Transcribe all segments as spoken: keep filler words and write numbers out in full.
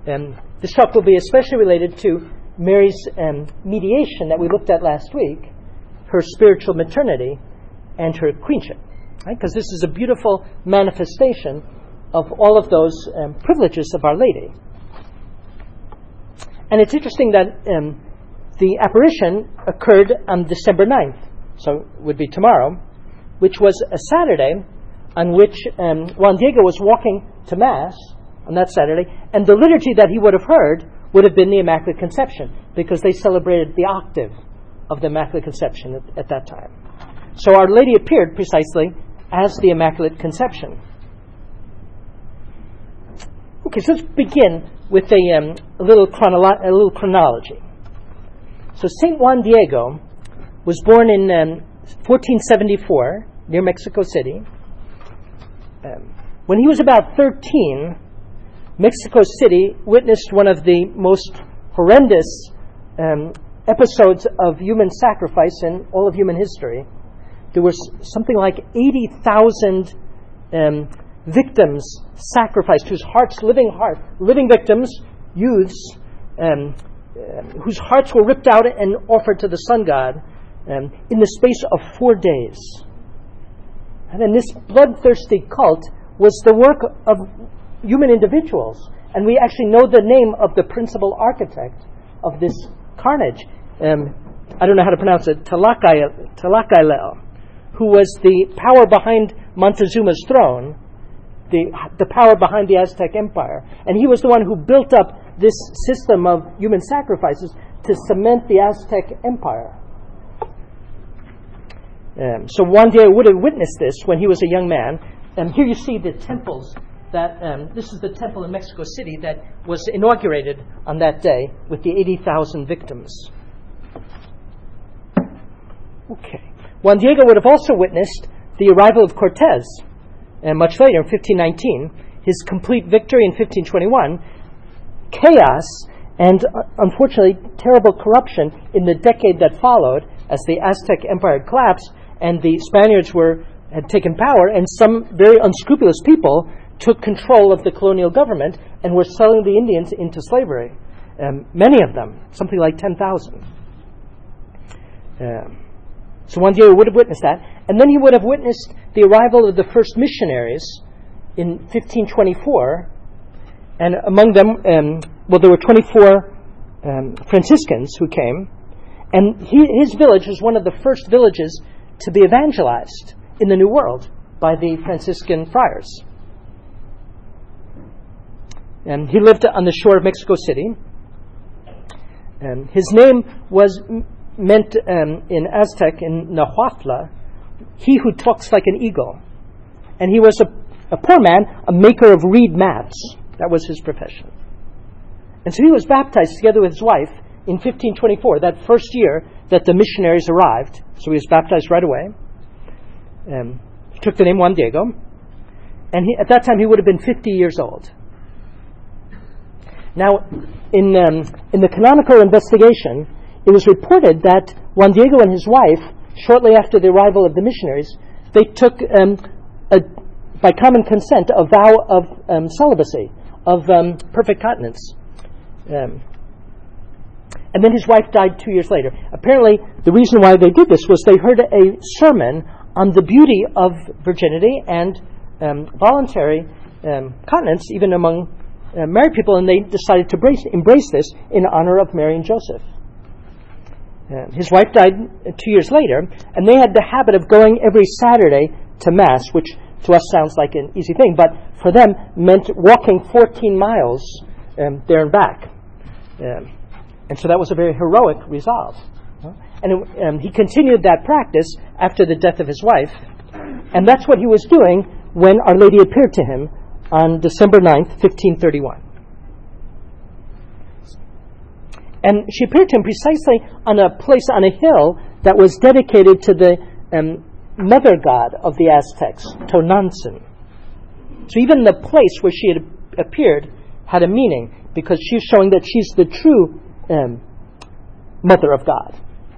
Um, this talk will be especially related to Mary's um, mediation that we looked at last week, her spiritual maternity, and her queenship. Right? Because this is a beautiful manifestation of all of those um, privileges of Our Lady. And it's interesting that um, the apparition occurred on December ninth, so it would be tomorrow, which was a Saturday on which um, Juan Diego was walking to Mass on that Saturday, and the liturgy that he would have heard would have been the Immaculate Conception, because they celebrated the octave of the Immaculate Conception at, at that time. So Our Lady appeared precisely as the Immaculate Conception. Okay, so let's begin with a, um, a, little, chronolo- a little chronology. So Saint Juan Diego was born in um, fourteen seventy-four near Mexico City. Um, when he was about thirteen, Mexico City witnessed one of the most horrendous um, episodes of human sacrifice in all of human history. There was something like eighty thousand um, victims sacrificed, whose hearts, living heart, living victims, youths, um, uh, whose hearts were ripped out and offered to the sun god um, in the space of four days. And then this bloodthirsty cult was the work of human individuals. And we actually know the name of the principal architect of this carnage. Um, I don't know how to pronounce it, Tlacaelel, who was the power behind Montezuma's throne, the, the power behind the Aztec Empire. And he was the one who built up this system of human sacrifices to cement the Aztec Empire. Um, so Juan Diego would have witnessed this when he was a young man. And here you see the temples that, um, this is the temple in Mexico City that was inaugurated on that day with the eighty thousand victims. Okay. Juan Diego would have also witnessed the arrival of Cortez, and much later in fifteen nineteen, his complete victory in fifteen twenty-one, chaos and, uh, unfortunately, terrible corruption in the decade that followed as the Aztec Empire had collapsed and the Spaniards were had taken power, and some very unscrupulous people took control of the colonial government and were selling the Indians into slavery. Um, many of them, something like ten thousand. Um, so Juan Diego would have witnessed that. And then he would have witnessed the arrival of the first missionaries in fifteen twenty-four. And among them, um, well, there were twenty-four um, Franciscans who came. And he, his village was one of the first villages to be evangelized in the New World by the Franciscan friars. And he lived on the shore of Mexico City. And his name was m- meant um, in Aztec, in Nahuatl, he who talks like an eagle. And he was a, a poor man, a maker of reed mats. That was his profession. And so he was baptized together with his wife in fifteen twenty-four, that first year that the missionaries arrived. So he was baptized right away. Um, he took the name Juan Diego. And he, at that time he would have been fifty years old. Now, in um, in the canonical investigation, it was reported that Juan Diego and his wife, shortly after the arrival of the missionaries, they took, um, a, by common consent, a vow of um, celibacy, of um, perfect continence. Um, and then his wife died two years later. Apparently, the reason why they did this was they heard a sermon on the beauty of virginity and um, voluntary um, continence, even among Uh, married people, and they decided to brace, embrace this in honor of Mary and Joseph. Uh, his wife died uh, two years later, and they had the habit of going every Saturday to Mass, which to us sounds like an easy thing, but for them meant walking fourteen miles um, there and back. Um, and so that was a very heroic resolve. Uh, and it, um, he continued that practice after the death of his wife, and that's what he was doing when Our Lady appeared to him on December ninth, fifteen thirty-one. And she appeared to him precisely on a place, on a hill, that was dedicated to the um, mother god of the Aztecs, Tonantzin. So even the place where she had appeared had a meaning, because she's showing that she's the true um, mother of God.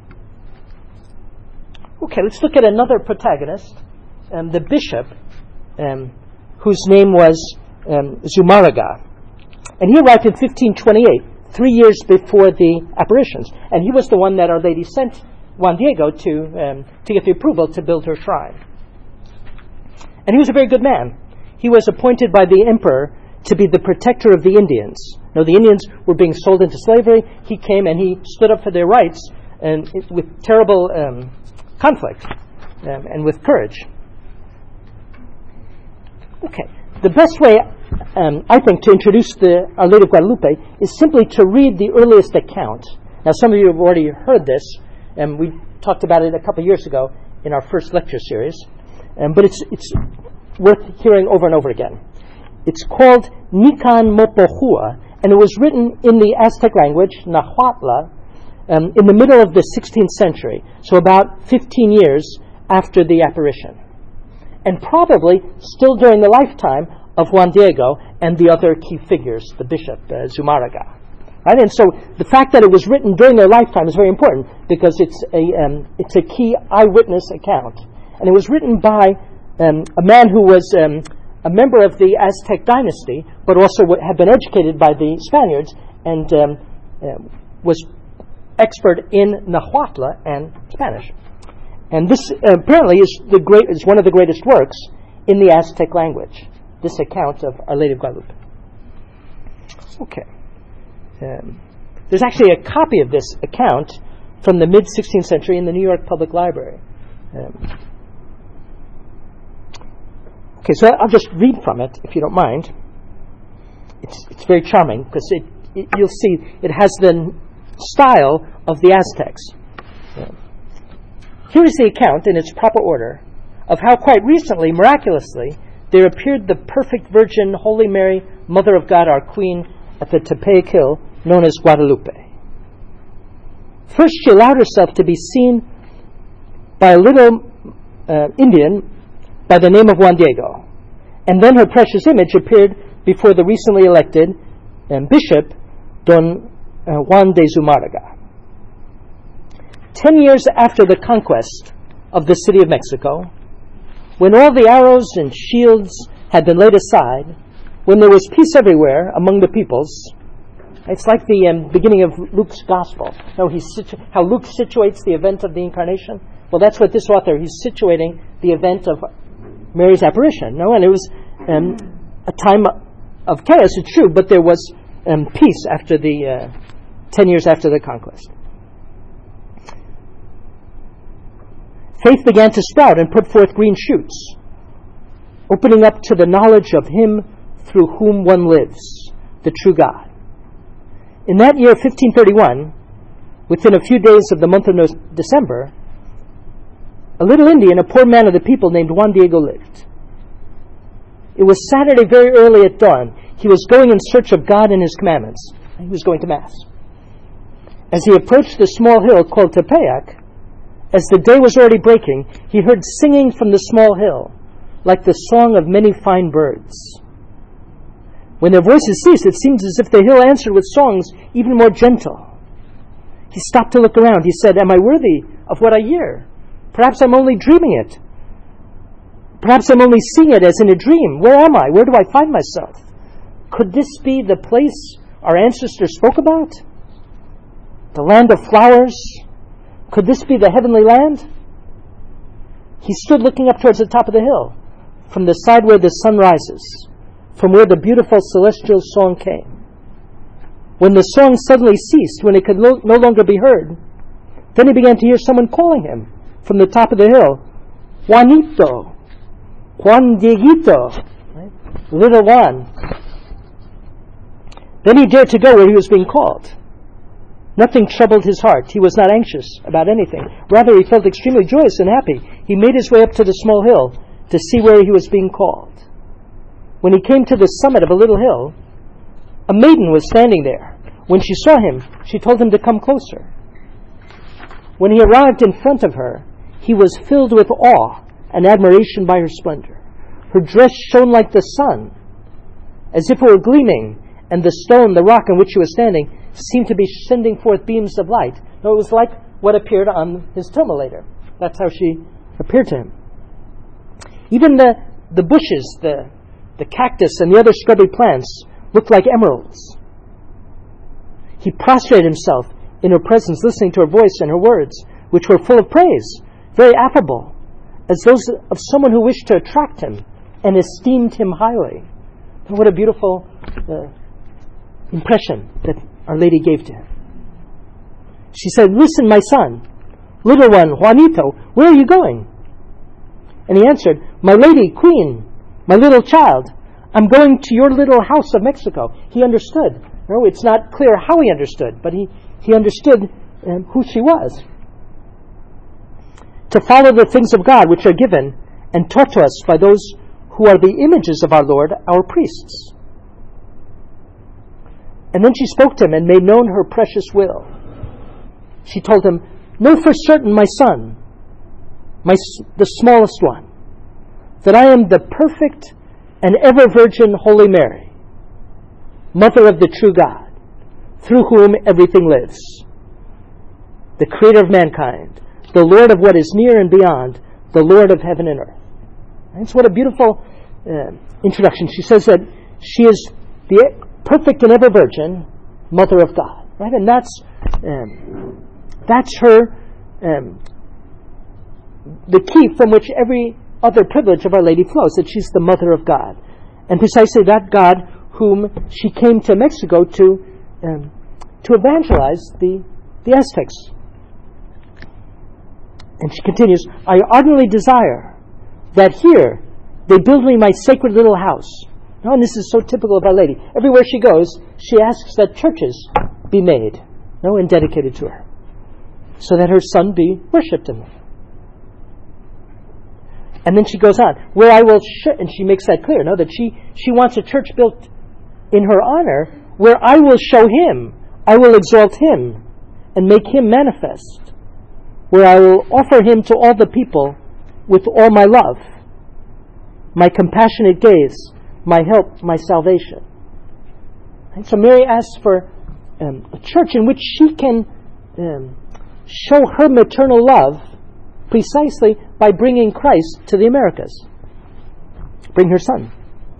Okay, let's look at another protagonist, um, the bishop, um, whose name was um, Zumárraga. And he arrived in fifteen twenty-eight, three years before the apparitions. And he was the one that Our Lady sent Juan Diego to um, to get the approval to build her shrine. And he was a very good man. He was appointed by the emperor to be the protector of the Indians. Now, the Indians were being sold into slavery. He came and he stood up for their rights, and it, with terrible um, conflict um, and with courage. Okay. The best way, um, I think, to introduce the Our Lady of Guadalupe is simply to read the earliest account. Now, some of you have already heard this, and we talked about it a couple years ago in our first lecture series. Um, but it's it's worth hearing over and over again. It's called Nican Mopohua, and it was written in the Aztec language, Nahuatl, um, in the middle of the sixteenth century, so about fifteen years after the apparition. And probably still during the lifetime of Juan Diego and the other key figures, the bishop, uh, Zumárraga. Right? And so the fact that it was written during their lifetime is very important because it's a um, it's a key eyewitness account. And it was written by um, a man who was um, a member of the Aztec dynasty, but also w- had been educated by the Spaniards and um, uh, was expert in Nahuatl and Spanish. And this uh, apparently is the great is one of the greatest works in the Aztec language. This account of Our Lady of Guadalupe. Okay. Um, there's actually a copy of this account from the mid-sixteenth century in the New York Public Library. Um, Okay, so I'll just read from it, if you don't mind. It's it's very charming, because it, it, you'll see it has the style of the Aztecs. Yeah. Here is the account, in its proper order, of how quite recently, miraculously, there appeared the perfect Virgin, Holy Mary, Mother of God, our Queen, at the Tepeyac Hill, known as Guadalupe. First, she allowed herself to be seen by a little uh, Indian by the name of Juan Diego. And then her precious image appeared before the recently elected um, bishop, Don uh, Juan de Zumárraga. Ten years after the conquest of the city of Mexico, when all the arrows and shields had been laid aside, when there was peace everywhere among the peoples, it's like the um, beginning of Luke's gospel. No, he's situ- how Luke situates the event of the incarnation. Well, that's what this author, he's situating the event of Mary's apparition. No, and it was um, a time of chaos, it's true, but there was um, peace after the uh, ten years after the conquest. Faith began to sprout and put forth green shoots, opening up to the knowledge of Him through whom one lives, the true God. In that year, fifteen thirty-one, within a few days of the month of no- December, a little Indian, a poor man of the people named Juan Diego, lived. It was Saturday very early at dawn. He was going in search of God and His commandments. He was going to Mass. As he approached the small hill called Tepeyac, as the day was already breaking, he heard singing from the small hill, like the song of many fine birds. When their voices ceased, it seemed as if the hill answered with songs even more gentle. He stopped to look around. He said, "Am I worthy of what I hear? Perhaps I'm only dreaming it. Perhaps I'm only seeing it as in a dream. Where am I? Where do I find myself? Could this be the place our ancestors spoke about? The land of flowers? Could this be the heavenly land?" He stood looking up towards the top of the hill, from the side where the sun rises, from where the beautiful celestial song came. When the song suddenly ceased, when it could lo- no longer be heard, then he began to hear someone calling him from the top of the hill, "Juanito, Juan Dieguito," right? Little Juan. Then he dared to go where he was being called. Nothing troubled his heart. He was not anxious about anything. Rather, he felt extremely joyous and happy. He made his way up to the small hill to see where he was being called. When he came to the summit of a little hill, a maiden was standing there. When she saw him, she told him to come closer. When he arrived in front of her, he was filled with awe and admiration by her splendor. Her dress shone like the sun, as if it were gleaming, and the stone, the rock on which she was standing, seemed to be sending forth beams of light. No, it was like what appeared on his tomb later. That's how she appeared to him. Even the, the bushes, the, the cactus, and the other scrubby plants looked like emeralds. He prostrated himself in her presence, listening to her voice and her words, which were full of praise, very affable, as those of someone who wished to attract him and esteemed him highly. And what a beautiful uh, impression that Our Lady gave to him. She said, "Listen, my son, little one, Juanito, where are you going?" And he answered, "My lady, queen, my little child, I'm going to your little house of Mexico." He understood. No, it's not clear how he understood, but he, he understood um, who she was. To follow the things of God which are given and taught to us by those who are the images of our Lord, our priests. And then she spoke to him and made known her precious will. She told him, "Know for certain, my son, my the smallest one, that I am the perfect and ever-virgin Holy Mary, Mother of the true God, through whom everything lives, the Creator of mankind, the Lord of what is near and beyond, the Lord of heaven and earth." And so what a beautiful uh, introduction. She says that she is the perfect and ever-virgin Mother of God. Right? And that's um, that's her um, the key from which every other privilege of Our Lady flows, that she's the Mother of God. And precisely that God whom she came to Mexico to um, to evangelize the, the Aztecs. And she continues, "I ardently desire that here they build me my sacred little house." Now, and this is so typical of Our Lady. Everywhere she goes, she asks that churches be made, no, and dedicated to her, so that her Son be worshipped in them. And then she goes on, "Where I will," sh-, and she makes that clear, no, that she, she wants a church built in her honor, "where I will show him, I will exalt him, and make him manifest, where I will offer him to all the people with all my love, my compassionate gaze, my help, my salvation." And so Mary asks for um, a church in which she can um, show her maternal love precisely by bringing Christ to the Americas. Bring her Son.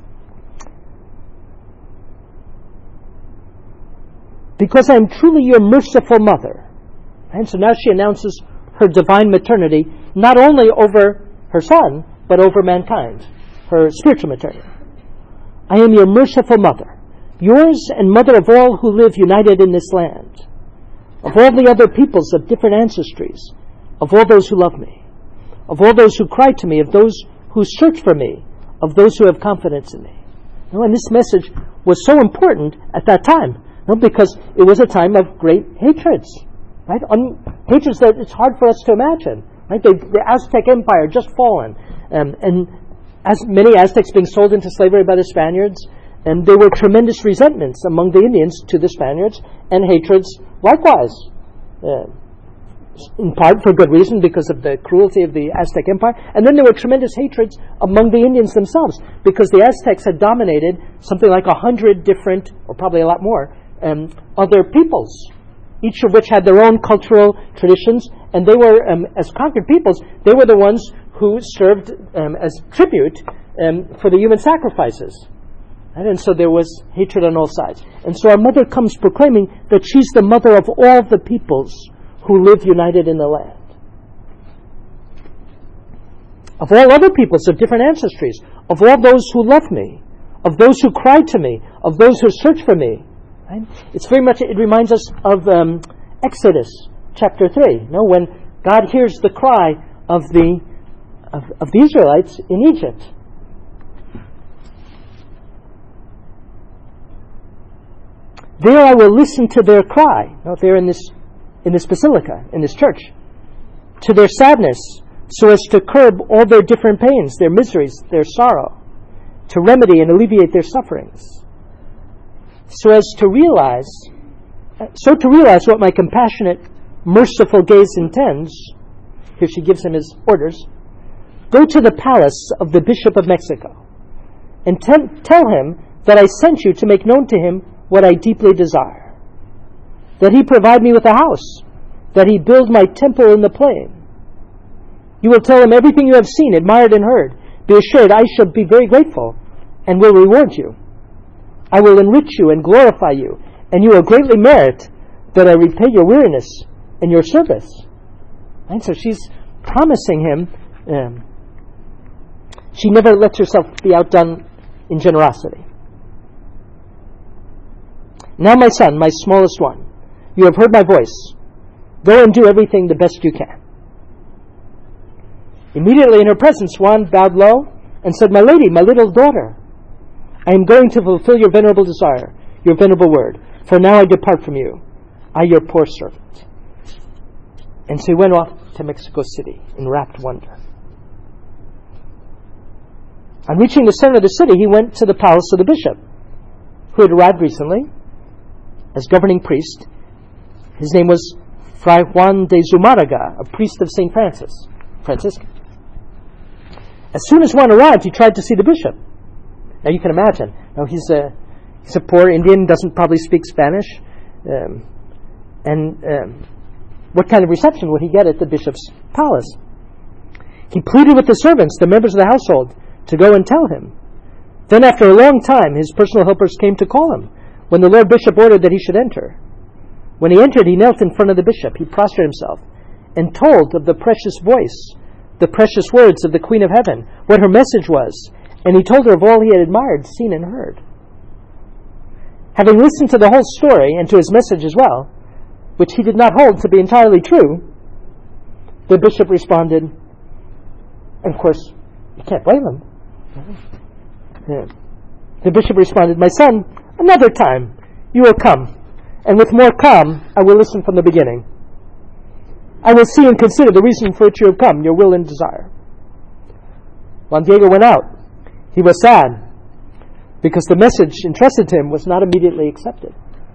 "Because I am truly your merciful mother." And so now she announces her divine maternity, not only over her Son, but over mankind, her spiritual maternity. "I am your merciful mother, yours and mother of all who live united in this land, of all the other peoples of different ancestries, of all those who love me, of all those who cry to me, of those who search for me, of those who have confidence in me." You know, and this message was so important at that time, you know, because it was a time of great hatreds, right? Un- hatreds that it's hard for us to imagine, right? The, the Aztec Empire just fallen, um, and as many Aztecs being sold into slavery by the Spaniards, and there were tremendous resentments among the Indians to the Spaniards, and hatreds likewise. Uh, in part for good reason, because of the cruelty of the Aztec Empire. And then there were tremendous hatreds among the Indians themselves, because the Aztecs had dominated something like a hundred different, or probably a lot more, um, other peoples, each of which had their own cultural traditions, and they were, um, as conquered peoples, they were the ones who served um, as tribute um, for the human sacrifices. Right? And so there was hatred on all sides. And so our mother comes proclaiming that she's the mother of all the peoples who live united in the land, of all other peoples of different ancestries, of all those who love me, of those who cry to me, of those who search for me. Right? It's very much, it reminds us of um, Exodus chapter three, you know, when God hears the cry of the of, of the Israelites in Egypt. "There I will listen to their cry." You know, they're in this in this basilica, in this church, "to their sadness, so as to curb all their different pains, their miseries, their sorrow, to remedy and alleviate their sufferings, so as to realize, so to realize what my compassionate, merciful gaze intends." Here she gives him his orders. "Go to the palace of the Bishop of Mexico, and te- tell him that I sent you to make known to him what I deeply desire, that he provide me with a house, that he build my temple in the plain. You will tell him everything you have seen, admired, and heard. Be assured I shall be very grateful and will reward you. I will enrich you and glorify you, and you will greatly merit that I repay your weariness and your service. And so she's promising him. Um, she never lets herself be outdone in generosity. Now, my son, my smallest one, you have heard my voice. Go and do everything the best you can. Immediately in her presence, Juan bowed low and said, My lady, my little daughter, I am going to fulfill your venerable desire, your venerable word, for now I depart from you, I your poor servant. And so he went off to Mexico City in rapt wonder. On reaching the center of the city, he went to the palace of the bishop, who had arrived recently as governing priest. His name was Fray Juan de Zumárraga, a priest of Saint Francis, Franciscan. As soon as Juan arrived, he tried to see the bishop. Now you can imagine. Now he's a he's a poor Indian, doesn't probably speak Spanish, um, and um, what kind of reception would he get at the bishop's palace? He pleaded with the servants, the members of the household, to go and tell him. Then, after a long time, his personal helpers came to call him, when the Lord Bishop ordered that he should enter. When he entered, he knelt in front of the bishop. He prostrated himself and told of the precious voice, the precious words of the Queen of Heaven, what her message was, and he told her of all he had admired, seen, and heard. Having listened to the whole story and to his message as well, which he did not hold to be entirely true, the bishop responded, and of course, you can't blame him. Yeah. The bishop responded, My son, another time you will come, and with more calm I will listen from the beginning. I will see and consider the reason for which you have come, your will and desire. Juan Diego went out. He was sad, because the message entrusted to him was not immediately accepted.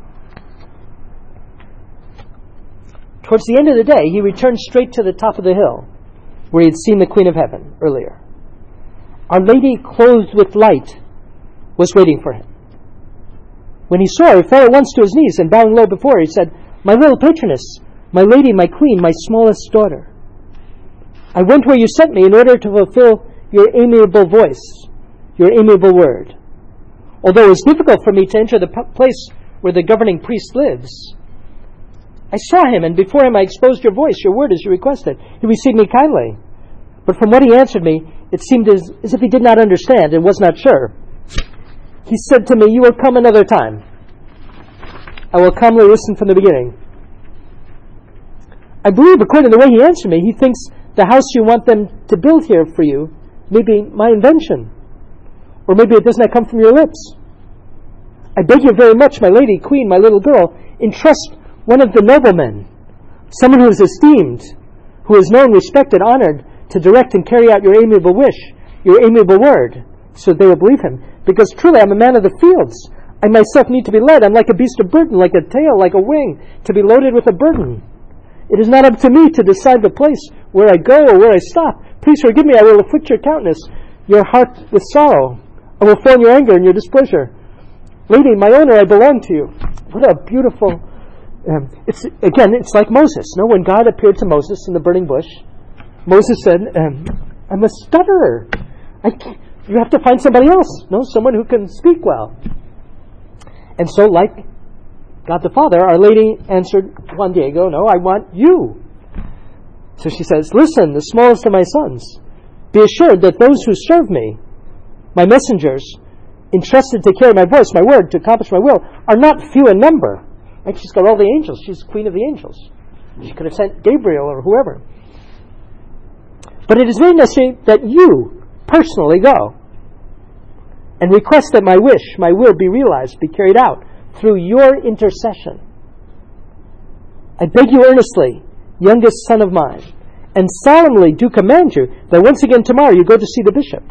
Towards the end of the day, he returned straight to the top of the hill, where he had seen the Queen of Heaven earlier. Our Lady, clothed with light, was waiting for him. When he saw her, he fell at once to his knees, and bowing low before her, he said, My little patroness, my lady, my queen, my smallest daughter, I went where you sent me in order to fulfill your amiable voice, your amiable word. Although it was difficult for me to enter the p- place where the governing priest lives, I saw him, and before him I exposed your voice, your word as you requested. He received me kindly. But from what he answered me, it seemed as, as if he did not understand and was not sure. He said to me, You will come another time. I will calmly listen from the beginning. I believe, according to the way he answered me, he thinks the house you want them to build here for you may be my invention. Or maybe it does not come from your lips. I beg you very much, my lady, queen, my little girl, entrust one of the noblemen, someone who is esteemed, who is known, respected, honored, to direct and carry out your amiable wish, your amiable word, so they will believe him. Because truly I'm a man of the fields. I myself need to be led. I'm like a beast of burden, like a tail, like a wing, to be loaded with a burden. It is not up to me to decide the place where I go or where I stop. Please forgive me, I will afflict your countenance, your heart with sorrow. I will fall in your anger and your displeasure. Lady, my owner, I belong to you. What a beautiful... Um, it's again, it's like Moses. No, when God appeared to Moses in the burning bush, Moses said, um, I'm a stutterer. I can't, you have to find somebody else. No, someone who can speak well. And so, like God the Father, Our Lady answered Juan Diego, no, I want you. So she says, listen, the smallest of my sons, be assured that those who serve me, my messengers, entrusted to carry my voice, my word, to accomplish my will, are not few in number. Like she's got all the angels. She's queen of the angels. She could have sent Gabriel or whoever. But it is very necessary that you personally go and request that my wish, my will be realized, be carried out through your intercession. I beg you earnestly, youngest son of mine, and solemnly do command you that once again tomorrow you go to see the bishop.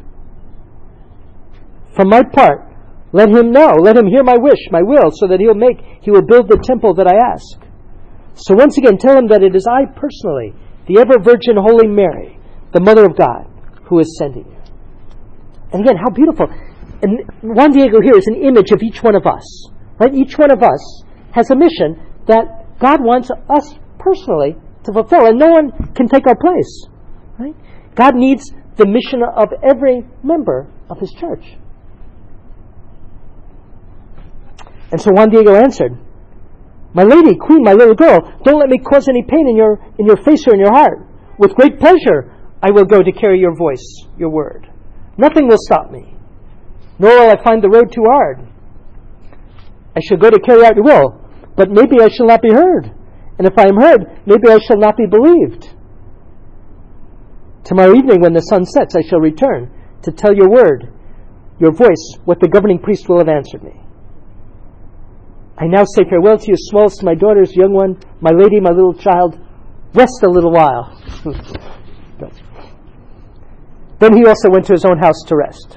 From my part, let him know, let him hear my wish, my will, so that he'll make, he will build the temple that I ask. So once again, tell him that it is I personally, the ever-Virgin Holy Mary, the Mother of God, who is sending you. And again, how beautiful. And Juan Diego here is an image of each one of us. Right? Each one of us has a mission that God wants us personally to fulfill, and no one can take our place. Right? God needs the mission of every member of His church. And so Juan Diego answered, "My lady, queen, my little girl, don't let me cause any pain in your in your face or in your heart. With great pleasure I will go to carry your voice, your word. Nothing will stop me, nor will I find the road too hard. I shall go to carry out your will, but maybe I shall not be heard. And if I am heard, maybe I shall not be believed. Tomorrow evening when the sun sets, I shall return to tell your word, your voice, what the governing priest will have answered me. I now say farewell to you, smallest, my daughters, young one, my lady, my little child. Rest a little while." Then he also went to his own house to rest.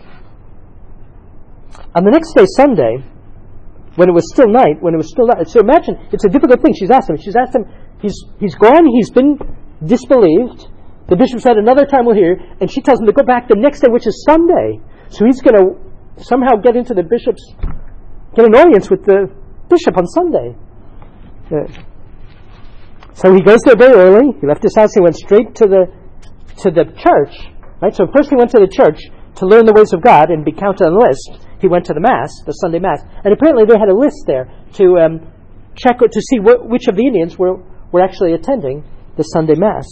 On the next day, Sunday, when it was still night, when it was still night, so imagine, it's a difficult thing. She's asked him. She's asked him, he's he's gone, he's been disbelieved. The bishop said, "Another time we'll hear," and she tells him to go back the next day, which is Sunday. So he's going to somehow get into the bishop's, get an audience with the bishop on Sunday. Uh, so he goes there very early. He left his house. He went straight to the to the church. Right. So first he went to the church to learn the ways of God and be counted on the list. He went to the Mass, the Sunday Mass, and apparently they had a list there to um, check to see wh- which of the Indians were, were actually attending the Sunday Mass.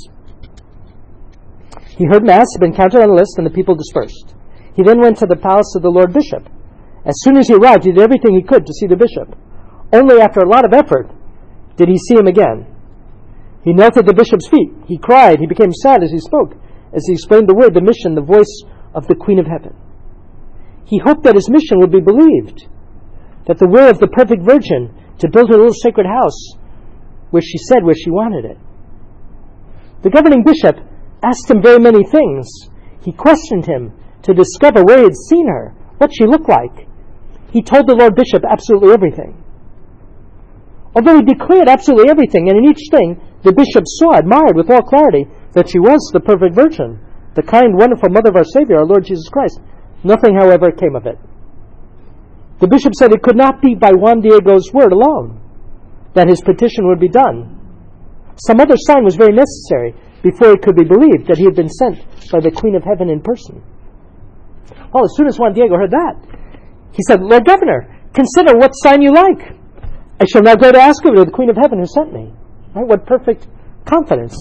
He heard Mass, had been counted on the list, and the people dispersed. He then went to the palace of the Lord Bishop. As soon as he arrived, he did everything he could to see the bishop. Only after a lot of effort did he see him again. He knelt at the bishop's feet. He cried. He became sad as he spoke, as he explained the word, the mission, the voice of the Queen of Heaven. He hoped that his mission would be believed, that the will of the perfect Virgin to build her little sacred house where she said where she wanted it. The governing bishop asked him very many things. He questioned him to discover where he had seen her, what she looked like. He told the Lord Bishop absolutely everything. Although he declared absolutely everything, and in each thing the bishop saw, admired with all clarity, that she was the perfect Virgin, the kind, wonderful Mother of our Savior, our Lord Jesus Christ. Nothing, however, came of it. The bishop said it could not be by Juan Diego's word alone that his petition would be done. Some other sign was very necessary before it could be believed that he had been sent by the Queen of Heaven in person. Well, as soon as Juan Diego heard that, he said, "Lord Governor, consider what sign you like. I shall now go to ask of you the Queen of Heaven who sent me." Right? What perfect confidence.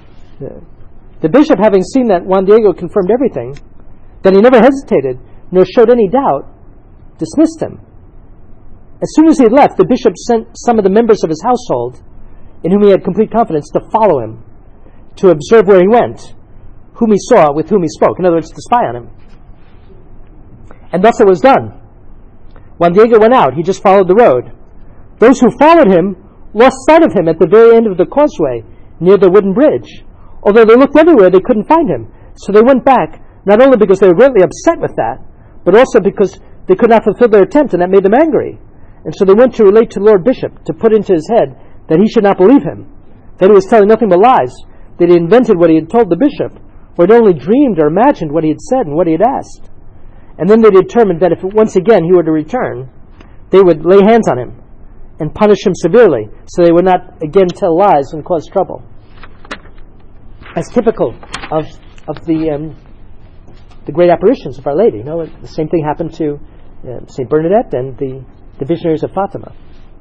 The bishop, having seen that Juan Diego confirmed everything, that he never hesitated, nor showed any doubt, dismissed him. As soon as he had left, the bishop sent some of the members of his household, in whom he had complete confidence, to follow him, to observe where he went, whom he saw, with whom he spoke. In other words, to spy on him. And thus it was done. Juan Diego went out. He just followed the road. Those who followed him lost sight of him at the very end of the causeway, near the wooden bridge. Although they looked everywhere, they couldn't find him. So they went back, not only because they were greatly upset with that, but also because they could not fulfill their attempt, and that made them angry. And so they went to relate to the Lord Bishop, to put into his head that he should not believe him, that he was telling nothing but lies, that he invented what he had told the bishop, or had only dreamed or imagined what he had said and what he had asked. And then they determined that if once again he were to return, they would lay hands on him and punish him severely, so they would not again tell lies and cause trouble. As typical of of the um, the great apparitions of Our Lady. You know, the same thing happened to uh, Saint Bernadette and the, the visionaries of Fatima.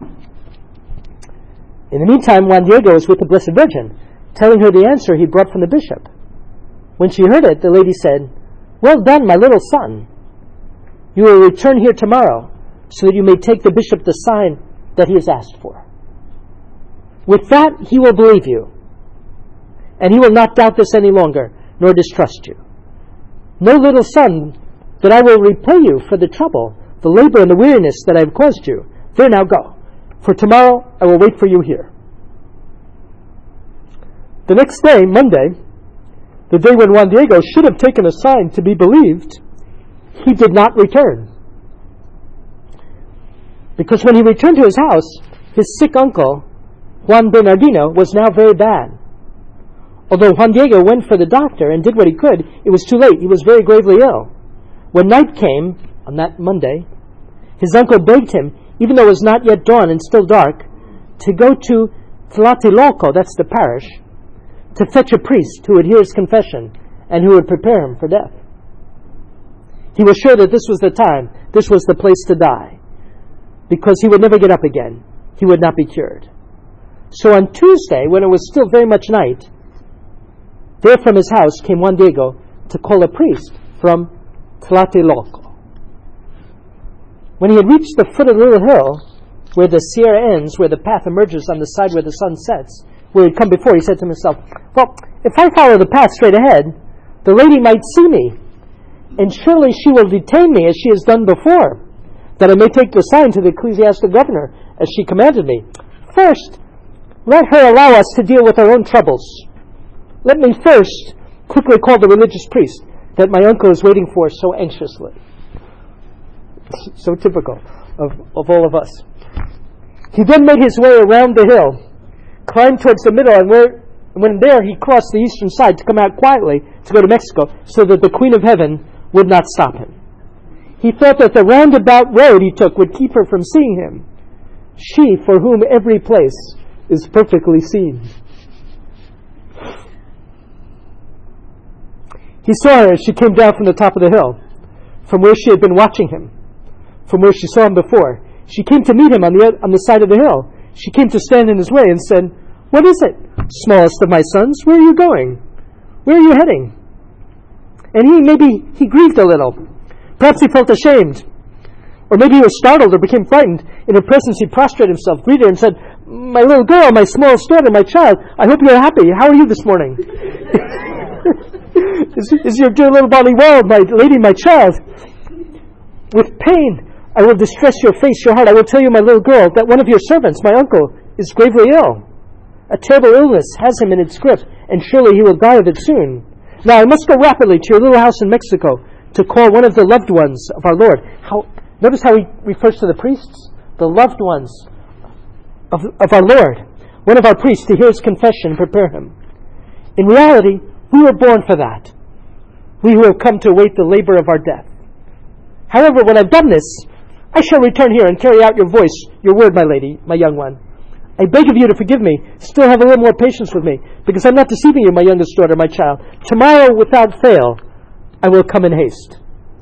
In the meantime, Juan Diego was with the Blessed Virgin, telling her the answer he brought from the bishop. When she heard it, the lady said, "Well done, my little son. You will return here tomorrow, so that you may take the bishop the sign that he has asked for. With that, he will believe you, and he will not doubt this any longer, nor distrust you. Know, little son, that I will repay you for the trouble, the labor, and the weariness that I have caused you. There, now go, for tomorrow I will wait for you here." The next day, Monday, the day when Juan Diego should have taken a sign to be believed, he did not return. Because when he returned to his house, his sick uncle, Juan Bernardino, was now very bad. Although Juan Diego went for the doctor and did what he could, it was too late. He was very gravely ill. When night came, on that Monday, his uncle begged him, even though it was not yet dawn and still dark, to go to Tlatelolco, that's the parish, to fetch a priest who would hear his confession and who would prepare him for death. He was sure that this was the time, this was the place to die. because he would never get up again. He would not be cured. So on Tuesday, when it was still very much night, there from his house came Juan Diego to call a priest from Tlatelolco. When he had reached the foot of the little hill, where the sierra ends, where the path emerges on the side where the sun sets, where he'd come before, he said to himself, well, if I follow the path straight ahead, the lady might see me, and surely she will detain me as she has done before, that I may take the sign to the ecclesiastical governor, as she commanded me. First, let her allow us to deal with our own troubles. Let me first quickly call the religious priest that my uncle is waiting for so anxiously. So typical of, of all of us. He then made his way around the hill, climbed towards the middle, and where, when there he crossed the eastern side to come out quietly to go to Mexico, so that the Queen of Heaven would not stop him. He thought that the roundabout road he took would keep her from seeing him, she for whom every place is perfectly seen. He saw her as she came down from the top of the hill, from where she had been watching him, from where she saw him before. She came to meet him on the on the side of the hill. She came to stand in his way and said, "What is it, smallest of my sons? Where are you going? Where are you heading?" And he, maybe he grieved a little. Perhaps he felt ashamed. Or maybe he was startled or became frightened. In her presence he prostrated himself, greeted her and said, "My little girl, my smallest daughter, my child, I hope you're happy. How are you this morning?" is, is your dear little body well, my lady, my child? With pain I will distress your face, your heart. I will tell you, my little girl, that one of your servants, my uncle, is gravely ill. A terrible illness has him in its grip, and surely he will die of it soon. Now I must go rapidly to your little house in Mexico to call one of the loved ones of our Lord. How, notice how he refers to the priests? The loved ones of, of our Lord. One of our priests to hear his confession and prepare him. In reality, we were born for that. We who have come to await the labor of our death. However, when I've done this, I shall return here and carry out your voice, your word, my lady, my young one. I beg of you to forgive me. Still have a little more patience with me, because I'm not deceiving you, my youngest daughter, my child. Tomorrow, without fail, I will come in haste.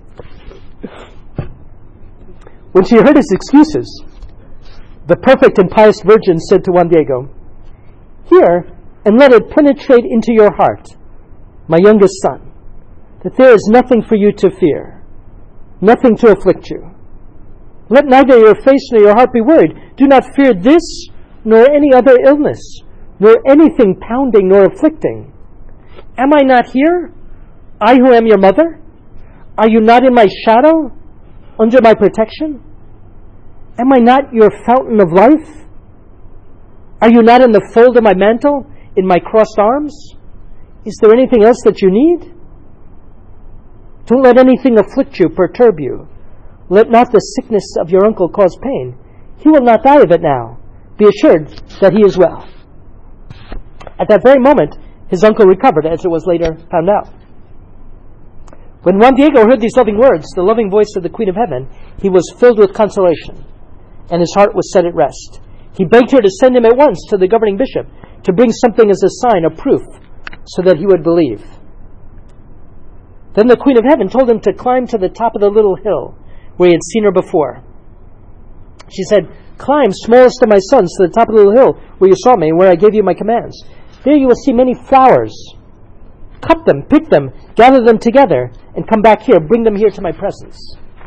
When she heard his excuses, the perfect and pious Virgin said to Juan Diego, "Hear, and let it penetrate into your heart, my youngest son, that there is nothing for you to fear, nothing to afflict you. Let neither your face nor your heart be worried. Do not fear this, nor any other illness, nor anything pounding nor afflicting. Am I not here, I who am your mother? Are you not in my shadow, under my protection? Am I not your fountain of life? Are you not in the fold of my mantle, in my crossed arms? Is there anything else that you need? Don't let anything afflict you, perturb you. Let not the sickness of your uncle cause pain. He will not die of it now. Be assured that he is well." At that very moment, his uncle recovered, as it was later found out. When Juan Diego heard these loving words, the loving voice of the Queen of Heaven, he was filled with consolation, and his heart was set at rest. He begged her to send him at once to the governing bishop to bring something as a sign, a proof, so that he would believe. Then the Queen of Heaven told him to climb to the top of the little hill where he had seen her before. She said, "Climb, smallest of my sons, to the top of the little hill where you saw me and where I gave you my commands. There you will see many flowers. Cut them, pick them, gather them together, and come back here. Bring them here to my presence."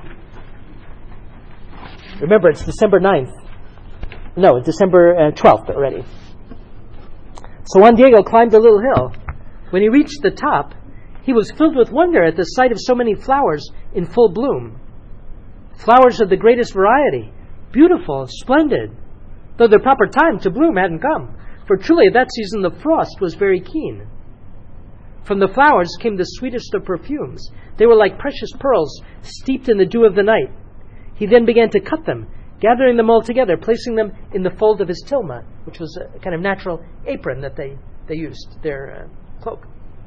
Remember, it's December ninth. No, it's December uh, twelfth already. So Juan Diego climbed the little hill. When he reached the top, he was filled with wonder at the sight of so many flowers in full bloom. Flowers of the greatest variety, beautiful, splendid, though the proper time to bloom hadn't come, for truly at that season the frost was very keen. From the flowers came the sweetest of perfumes. They were like precious pearls steeped in the dew of the night. He then began to cut them, gathering them all together, placing them in the fold of his tilma, which was a kind of natural apron that they, they used, their uh, cloak.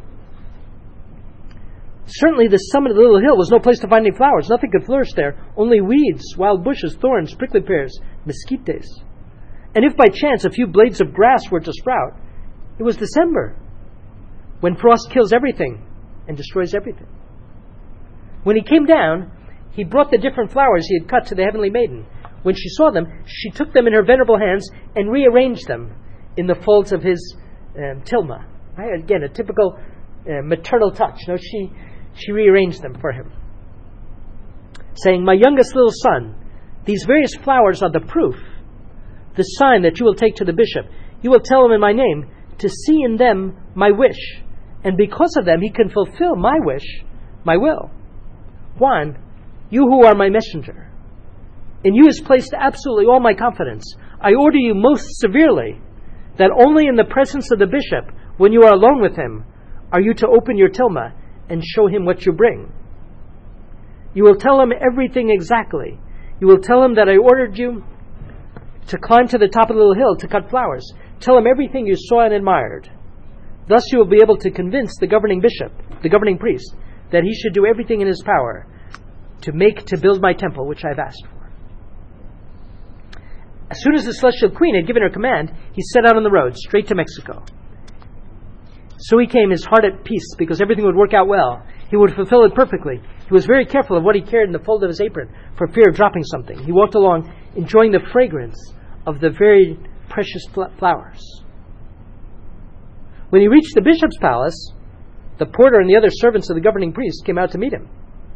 Certainly the summit of the little hill was no place to find any flowers. Nothing could flourish there. Only weeds, wild bushes, thorns, prickly pears, mesquites. And if by chance a few blades of grass were to sprout, it was December, when frost kills everything and destroys everything. When he came down, he brought the different flowers he had cut to the heavenly maiden, when she saw them, she took them in her venerable hands and rearranged them in the folds of his um, tilma. Right? Again, a typical uh, maternal touch. No, she she rearranged them for him, saying, "My youngest little son, these various flowers are the proof, the sign that you will take to the bishop. You will tell him in my name to see in them my wish, and because of them he can fulfill my wish, my will. Juan, you who are my messenger, in you is placed absolutely all my confidence. I order you most severely that only in the presence of the bishop, when you are alone with him, are you to open your tilma and show him what you bring. You will tell him everything exactly. You will tell him that I ordered you to climb to the top of the little hill to cut flowers. Tell him everything you saw and admired. Thus you will be able to convince the governing bishop, the governing priest, that he should do everything in his power to make, to build my temple, which I have asked for." As soon as the celestial queen had given her command, he set out on the road, straight to Mexico. So he came, his heart at peace, because everything would work out well. He would fulfill it perfectly. He was very careful of what he carried in the fold of his apron, for fear of dropping something. He walked along, enjoying the fragrance of the very precious flowers. When he reached the bishop's palace, the porter and the other servants of the governing priest came out to meet him.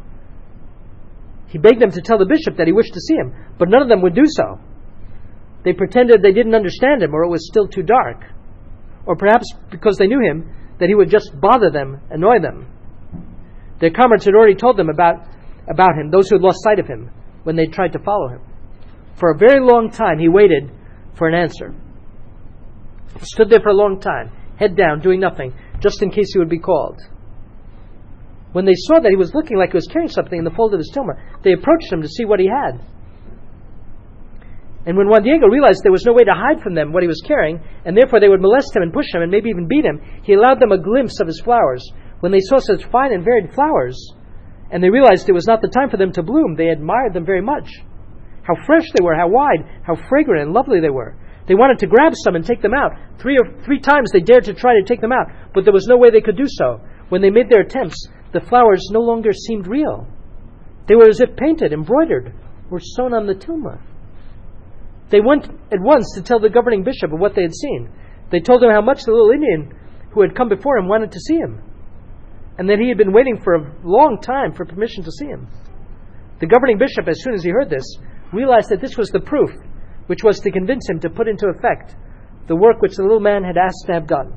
He begged them to tell the bishop that he wished to see him, but none of them would do so. They pretended they didn't understand him, or it was still too dark, or perhaps because they knew him, that he would just bother them, annoy them. Their comrades had already told them about, about him, those who had lost sight of him, when they tried to follow him. For a very long time he waited for an answer. He stood there for a long time, head down, doing nothing, just in case he would be called. When they saw that he was looking like he was carrying something in the fold of his tilma, they approached him to see what he had. And when Juan Diego realized there was no way to hide from them what he was carrying, and therefore they would molest him and push him and maybe even beat him, he allowed them a glimpse of his flowers. When they saw such fine and varied flowers, and they realized it was not the time for them to bloom, they admired them very much. How fresh they were, how wide, how fragrant and lovely they were. They wanted to grab some and take them out. Three or three times they dared to try to take them out, but there was no way they could do so. When they made their attempts, the flowers no longer seemed real. They were as if painted, embroidered, or sewn on the tilma. They went at once to tell the governing bishop of what they had seen. They told him how much the little Indian who had come before him wanted to see him, and that he had been waiting for a long time for permission to see him. The governing bishop, as soon as he heard this, realized that this was the proof which was to convince him to put into effect the work which the little man had asked to have done.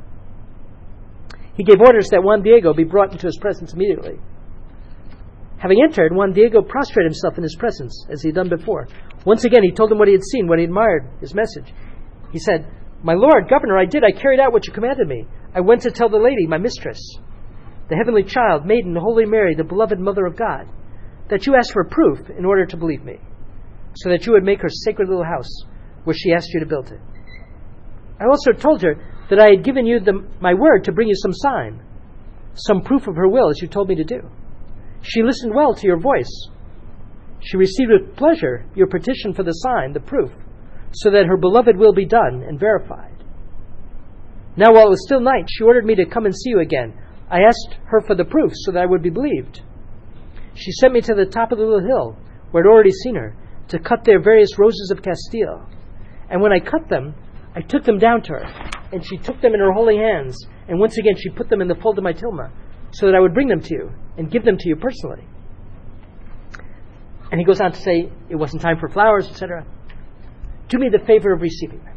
He gave orders that Juan Diego be brought into his presence immediately. Having entered, Juan Diego prostrated himself in his presence, as he had done before. Once again, he told him what he had seen, what he admired, his message. He said, "My lord, governor, I did. I carried out what you commanded me. I went to tell the lady, my mistress, the heavenly child, maiden, Holy Mary, the beloved Mother of God, that you asked for proof in order to believe me, so that you would make her sacred little house where she asked you to build it. I also told her that I had given you the, my word to bring you some sign, some proof of her will, as you told me to do. She listened well to your voice. She received with pleasure your petition for the sign, the proof, so that her beloved will be done and verified. Now, while it was still night, she ordered me to come and see you again. I asked her for the proof so that I would be believed. She sent me to the top of the little hill, where I had already seen her, to cut their various roses of Castile. And when I cut them, I took them down to her, and she took them in her holy hands, and once again she put them in the fold of my tilma, so that I would bring them to you and give them to you personally." And he goes on to say, it wasn't time for flowers, et cetera. "Do me the favor of receiving them."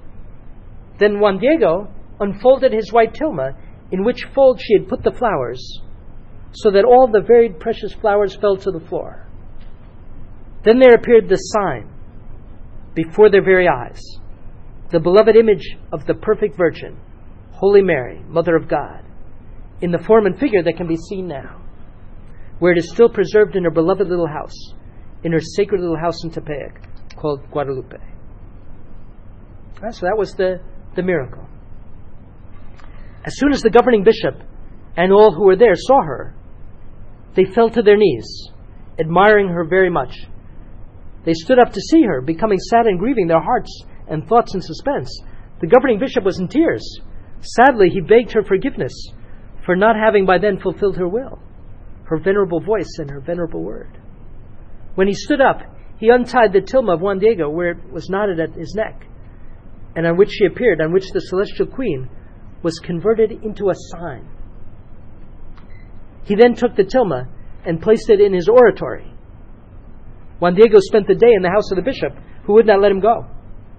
Then Juan Diego unfolded his white tilma, in which fold she had put the flowers, so that all the varied precious flowers fell to the floor. Then there appeared the sign before their very eyes, the beloved image of the perfect Virgin, Holy Mary, Mother of God, in the form and figure that can be seen now, where it is still preserved in her beloved little house, in her sacred little house in Tepeyac, called Guadalupe. Right, so that was the, the miracle. As soon as the governing bishop and all who were there saw her, they fell to their knees, admiring her very much. They stood up to see her, becoming sad and grieving, their hearts and thoughts in suspense. The governing bishop was in tears. Sadly, he begged her forgiveness for not having by then fulfilled her will, her venerable voice and her venerable word. When he stood up, he untied the tilma of Juan Diego where it was knotted at his neck, and on which she appeared, on which the celestial queen was converted into a sign. He then took the tilma and placed it in his oratory. Juan Diego spent the day in the house of the bishop, who would not let him go.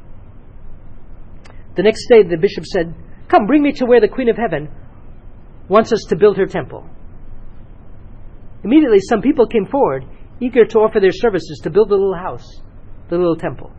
The next day the bishop said, "Come, bring me to where the Queen of Heaven wants us to build her temple." Immediately some people came forward, eager to offer their services to build the little house, the little temple.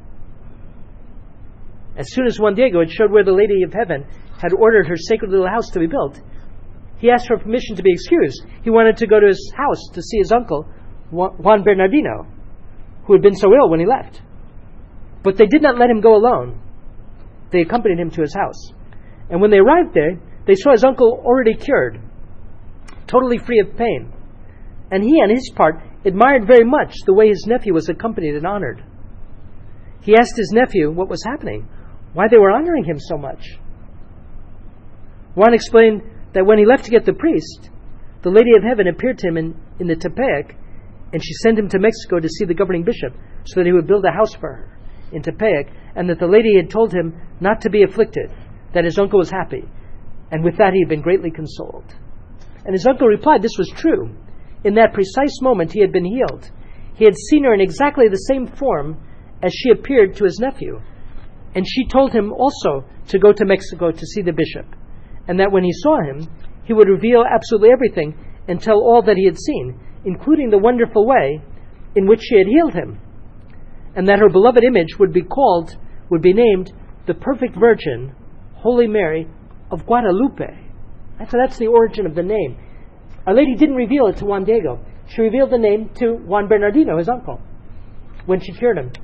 As soon as Juan Diego had showed where the Lady of Heaven had ordered her sacred little house to be built, he asked for permission to be excused. He wanted to go to his house to see his uncle, Juan Bernardino, who had been so ill when he left. But they did not let him go alone. They accompanied him to his house. And when they arrived there, they saw his uncle already cured, totally free of pain. And he, on his part, admired very much the way his nephew was accompanied and honored. He asked his nephew what was happening, why they were honoring him so much. Juan explained that when he left to get the priest, the Lady of Heaven appeared to him in, in the Tepeyac, and she sent him to Mexico to see the governing bishop so that he would build a house for her in Tepeyac, and that the lady had told him not to be afflicted, that his uncle was happy, and with that he had been greatly consoled. And his uncle replied this was true. In that precise moment he had been healed. He had seen her in exactly the same form as she appeared to his nephew, and she told him also to go to Mexico to see the bishop, and that when he saw him, he would reveal absolutely everything and tell all that he had seen, including the wonderful way in which she had healed him, and that her beloved image would be called, would be named the Perfect Virgin, Holy Mary of Guadalupe. So that's the origin of the name. Our Lady didn't reveal it to Juan Diego. She revealed the name to Juan Bernardino, his uncle, when she cured him.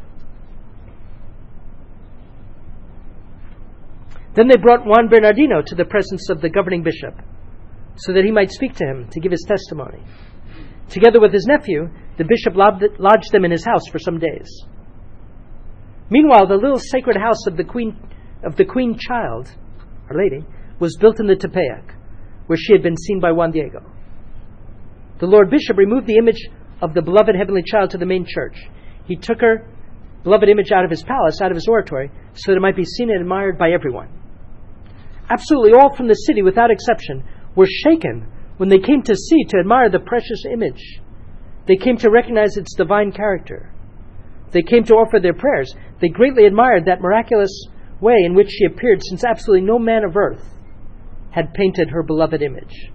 Then they brought Juan Bernardino to the presence of the governing bishop, so that he might speak to him to give his testimony. Together with his nephew, the bishop lodged them in his house for some days. Meanwhile, the little sacred house of the Queen of the Queen Child, Our Lady, was built in the Tepeyac, where she had been seen by Juan Diego. The Lord Bishop removed the image of the beloved Heavenly Child to the main church. He took her beloved image out of his palace, out of his oratory, so that it might be seen and admired by everyone. Absolutely all from the city, without exception, were shaken when they came to see, to admire the precious image. They came to recognize its divine character. They came to offer their prayers. They greatly admired that miraculous way in which she appeared, since absolutely no man of earth had painted her beloved image.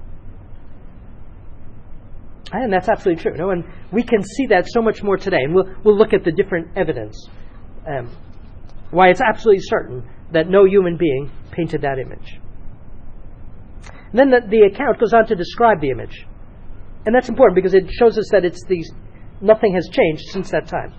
And that's absolutely true. No, and we can see that so much more today. And we'll we'll look at the different evidence, um, why it's absolutely certain that no human being painted that image. And then the, the account goes on to describe the image, and that's important because it shows us that it's the nothing has changed since that time.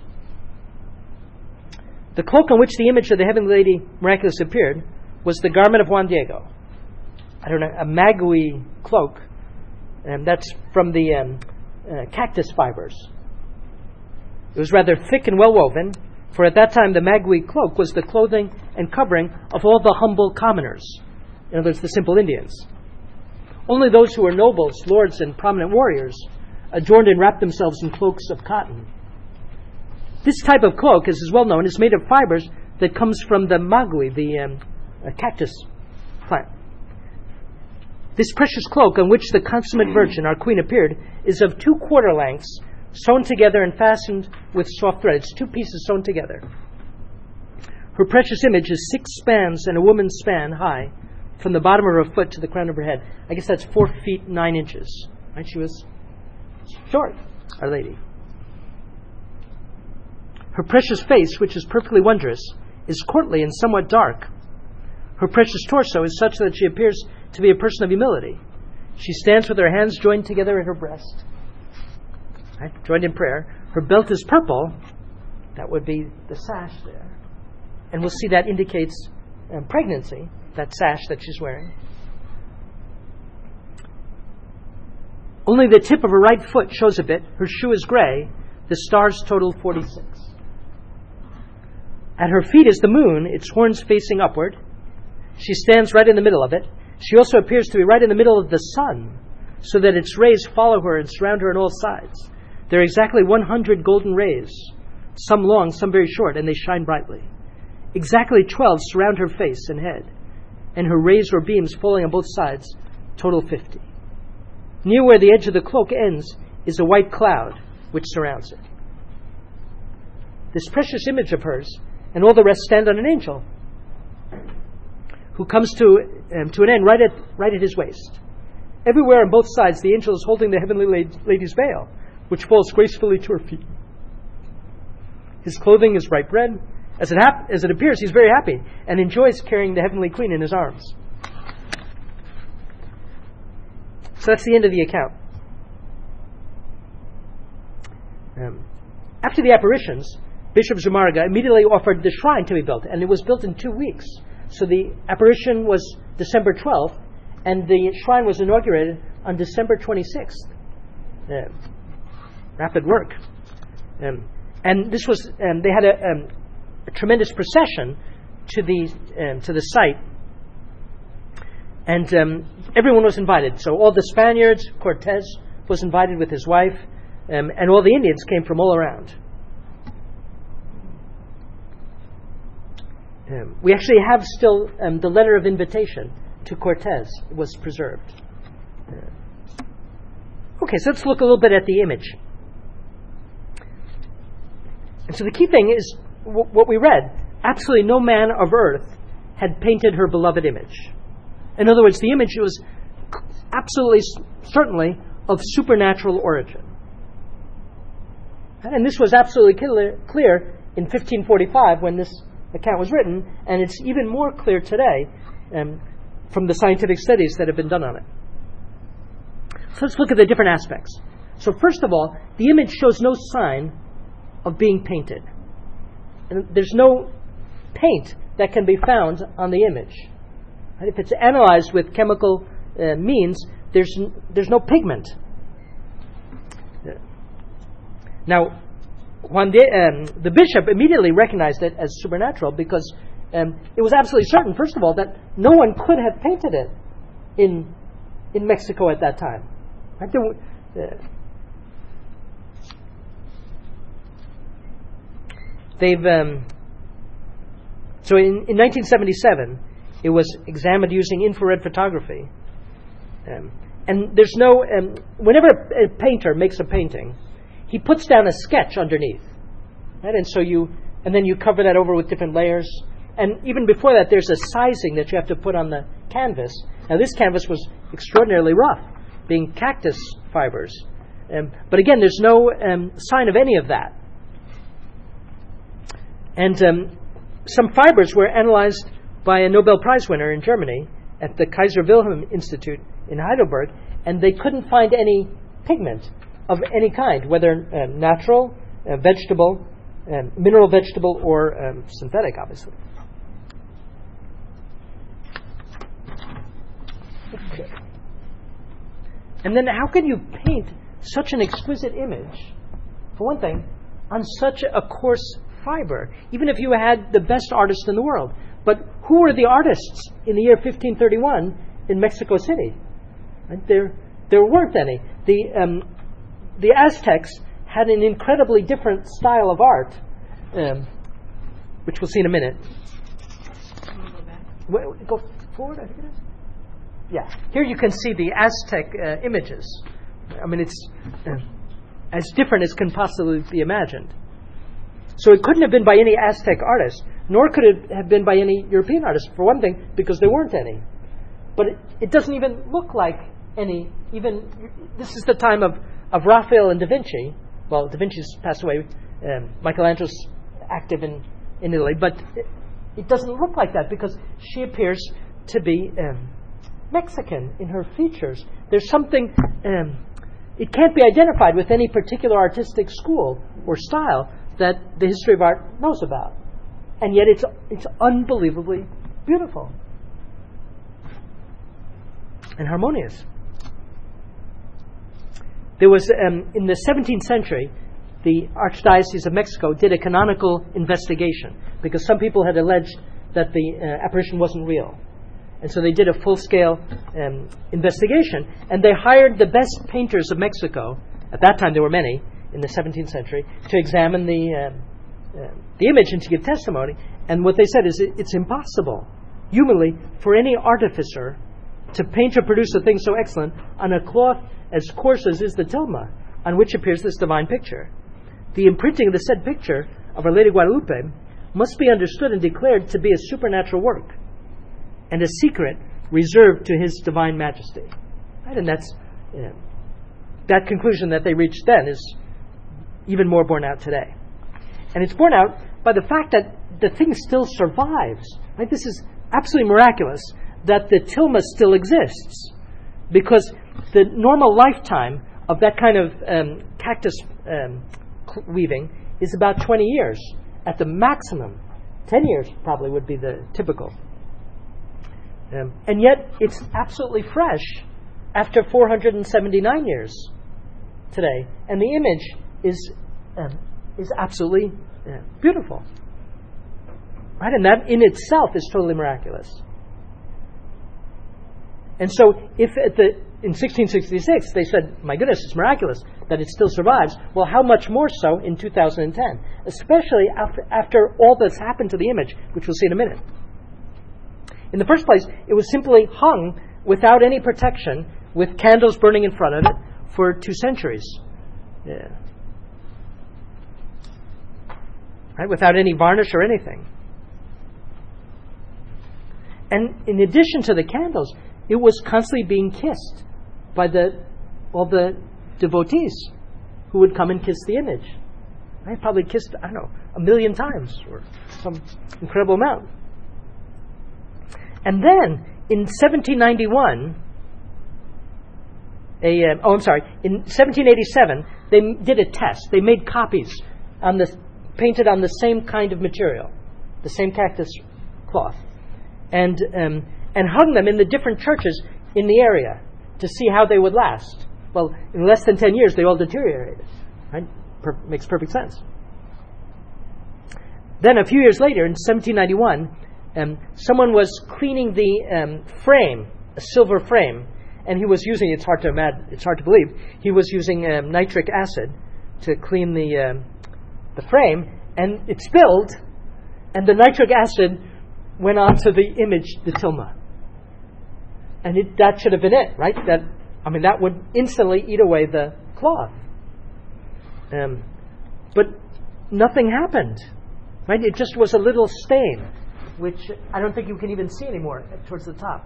The cloak on which the image of the Heavenly Lady miraculously appeared was the garment of Juan Diego. I don't know, a magui cloak. And that's from the um, uh, cactus fibers. It was rather thick and well woven, for at that time the magui cloak was the clothing and covering of all the humble commoners, in other words, the simple Indians. Only those who were nobles, lords, and prominent warriors adorned and wrapped themselves in cloaks of cotton. This type of cloak, as is well known, is made of fibers that comes from the magui, the um, uh, cactus plant. This precious cloak on which the consummate virgin, our queen, appeared is of two quarter lengths, sewn together and fastened with soft thread. It's two pieces sewn together. Her precious image is six spans and a woman's span high, from the bottom of her foot to the crown of her head. I guess that's four feet nine inches. Right? She was short, Our Lady. Her precious face, which is perfectly wondrous, is courtly and somewhat dark. Her precious torso is such that she appears to be a person of humility. She stands with her hands joined together at her breast, right? Joined in prayer. Her belt is purple. That would be the sash there. And we'll see that indicates um, pregnancy, that sash that she's wearing. Only the tip of her right foot shows a bit. Her shoe is gray. The stars total forty-six. At her feet is the moon, its horns facing upward. She stands right in the middle of it. She also appears to be right in the middle of the sun, so that its rays follow her and surround her on all sides. There are exactly one hundred golden rays some long, some very short, and they shine brightly. Exactly twelve surround her face and head, and her rays or beams falling on both sides, total fifty. Near where the edge of the cloak ends is a white cloud which surrounds it. This precious image of hers and all the rest stand on an angel who comes to um, to an end right at right at his waist. Everywhere on both sides, the angel is holding the heavenly lady's veil, which falls gracefully to her feet. His clothing is bright red. As it, hap- as it appears, he's very happy and enjoys carrying the heavenly queen in his arms. So that's the end of the account. Um, after the apparitions, Bishop Zumarraga immediately offered the shrine to be built, and it was built in two weeks. So the apparition was December twelfth, and the shrine was inaugurated on December twenty-sixth. Uh, rapid work. Um, and this was, um, they had a, um, a tremendous procession to the um, to the site, and um, everyone was invited. So all the Spaniards, Cortez was invited with his wife, um, and all the Indians came from all around. Um, we actually have still um, the letter of invitation to Cortez was preserved. Uh, okay, so let's look a little bit at the image. And so the key thing is w- what we read. Absolutely no man of earth had painted her beloved image. In other words, the image was absolutely, certainly, of supernatural origin. And this was absolutely clear, clear in fifteen forty-five when this account was written, and it's even more clear today um, from the scientific studies that have been done on it. So let's look at the different aspects. So first of all, the image shows no sign of being painted. And there's no paint that can be found on the image. And if it's analyzed with chemical uh, means, there's n- there's no pigment. Uh, now, Juan de, um, the bishop immediately recognized it as supernatural because um, it was absolutely certain, first of all, that no one could have painted it in in Mexico at that time. Right? There, uh, they've um, so in, in nineteen seventy-seven, it was examined using infrared photography, um, and there's no. Um, whenever a, a painter makes a painting, he puts down a sketch underneath, right? And so you, and then you cover that over with different layers. And even before that, there's a sizing that you have to put on the canvas. Now, this canvas was extraordinarily rough, being cactus fibers. Um, but again, there's no um, sign of any of that. And um, some fibers were analyzed by a Nobel Prize winner in Germany at the Kaiser Wilhelm Institute in Heidelberg, and they couldn't find any pigment of any kind, whether uh, natural, uh, vegetable, um, mineral vegetable, or um, synthetic, obviously. Okay. And then how can you paint such an exquisite image, for one thing, on such a coarse fiber, even if you had the best artist in the world? But who were the artists in the year fifteen thirty-one in Mexico City? Right? There, there weren't any. The um, The Aztecs had an incredibly different style of art, um, which we'll see in a minute. Can you go back? Well, go forward, I think it is. Yeah. Here you can see the Aztec uh, images. I mean, it's uh, as different as can possibly be imagined. So it couldn't have been by any Aztec artist, nor could it have been by any European artist, for one thing, because there weren't any. But it, it doesn't even look like any, even, this is the time of Of Raphael and Da Vinci. Well, Da Vinci's passed away. Um, Michelangelo's active in, in Italy. But it, it doesn't look like that because she appears to be um, Mexican in her features. There's something, um, it can't be identified with any particular artistic school or style that the history of art knows about. And yet it's it's unbelievably beautiful and harmonious. There was, um, in the seventeenth century, the Archdiocese of Mexico did a canonical investigation because some people had alleged that the uh, apparition wasn't real. And so they did a full-scale um, investigation, and they hired the best painters of Mexico, at that time there were many, in the seventeenth century, to examine the, uh, uh, the image and to give testimony. And what they said is it, it's impossible, humanly, for any artificer to paint or produce a thing so excellent on a cloth as coarse as is the tilma, on which appears this divine picture. The imprinting of the said picture of Our Lady Guadalupe must be understood and declared to be a supernatural work and a secret reserved to His Divine Majesty. Right? And that's you know, that conclusion that they reached then is even more borne out today. And it's borne out by the fact that the thing still survives. Right? This is absolutely miraculous that the tilma still exists, because the normal lifetime of that kind of um, cactus um, weaving is about twenty years at the maximum. ten years probably would be the typical. Um, and yet it's absolutely fresh after four hundred seventy-nine years today. And the image is um, is absolutely uh, beautiful. Right? And that in itself is totally miraculous. And so if at the in sixteen sixty-six they said, my goodness, it's miraculous that it still survives, well, how much more so in two thousand ten? Especially after, after all that's happened to the image, which we'll see in a minute. In the first place, it was simply hung without any protection, with candles burning in front of it for two centuries. Yeah. Right? Without any varnish or anything. And in addition to the candles, it was constantly being kissed by the all the devotees who would come and kiss the image. Right? Probably kissed, I don't know, a million times or some incredible amount. And then in seventeen ninety-one, a uh, oh, I'm sorry, in seventeen eighty-seven, they did a test. They made copies on the painted on the same kind of material, the same cactus cloth, and um, and hung them in the different churches in the area to see how they would last. Well, in less than ten years, they all deteriorated. Right? Per- makes perfect sense. Then a few years later, in seventeen ninety-one, um, someone was cleaning the um, frame, a silver frame, and he was using, it's hard to imagine, it's hard to believe, he was using um, nitric acid to clean the um, the frame, and it spilled, and the nitric acid went onto the image, the tilma. And it, that should have been it, right? That I mean, that would instantly eat away the cloth. Um, but nothing happened, right? It just was a little stain, which I don't think you can even see anymore towards the top.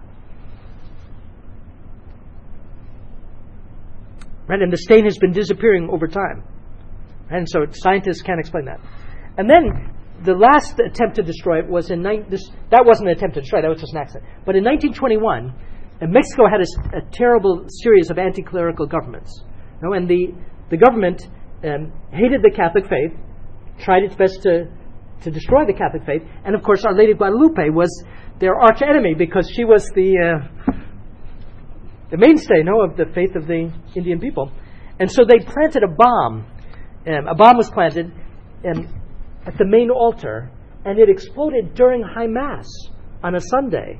Right? And the stain has been disappearing over time. And so scientists can't explain that. And then the last attempt to destroy it was in ni- this. That wasn't an attempt to destroy it, that was just an accident. But in nineteen twenty-one, uh, Mexico had a, a terrible series of anti-clerical governments. You know, and the, the government um, hated the Catholic faith, tried its best to, to destroy the Catholic faith, and of course Our Lady of Guadalupe was their arch enemy because she was the uh, the mainstay, you know, of the faith of the Indian people. And so they planted a bomb. Um, a bomb was planted um, at the main altar, and it exploded during High Mass on a Sunday.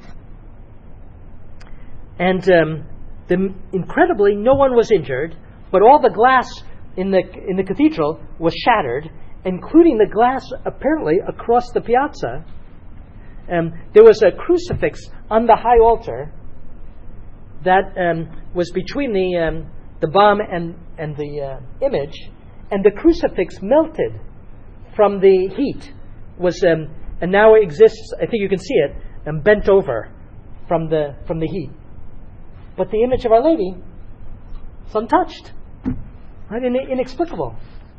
And um, the, incredibly, no one was injured, but all the glass in the in the cathedral was shattered, including the glass apparently across the piazza. Um, there was a crucifix on the high altar that um, was between the um, the bomb and and the uh, image, and the crucifix melted from the heat. Was um, and now it exists. I think you can see it, um, bent over from the from the heat. But the image of Our Lady is untouched, right? In, inexplicable.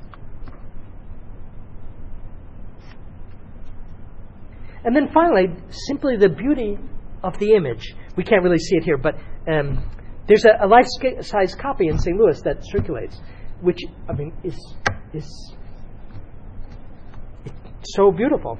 And then finally, simply the beauty of the image. We can't really see it here, but um, there's a, a life-size copy in Saint Louis that circulates, which I mean is is so beautiful,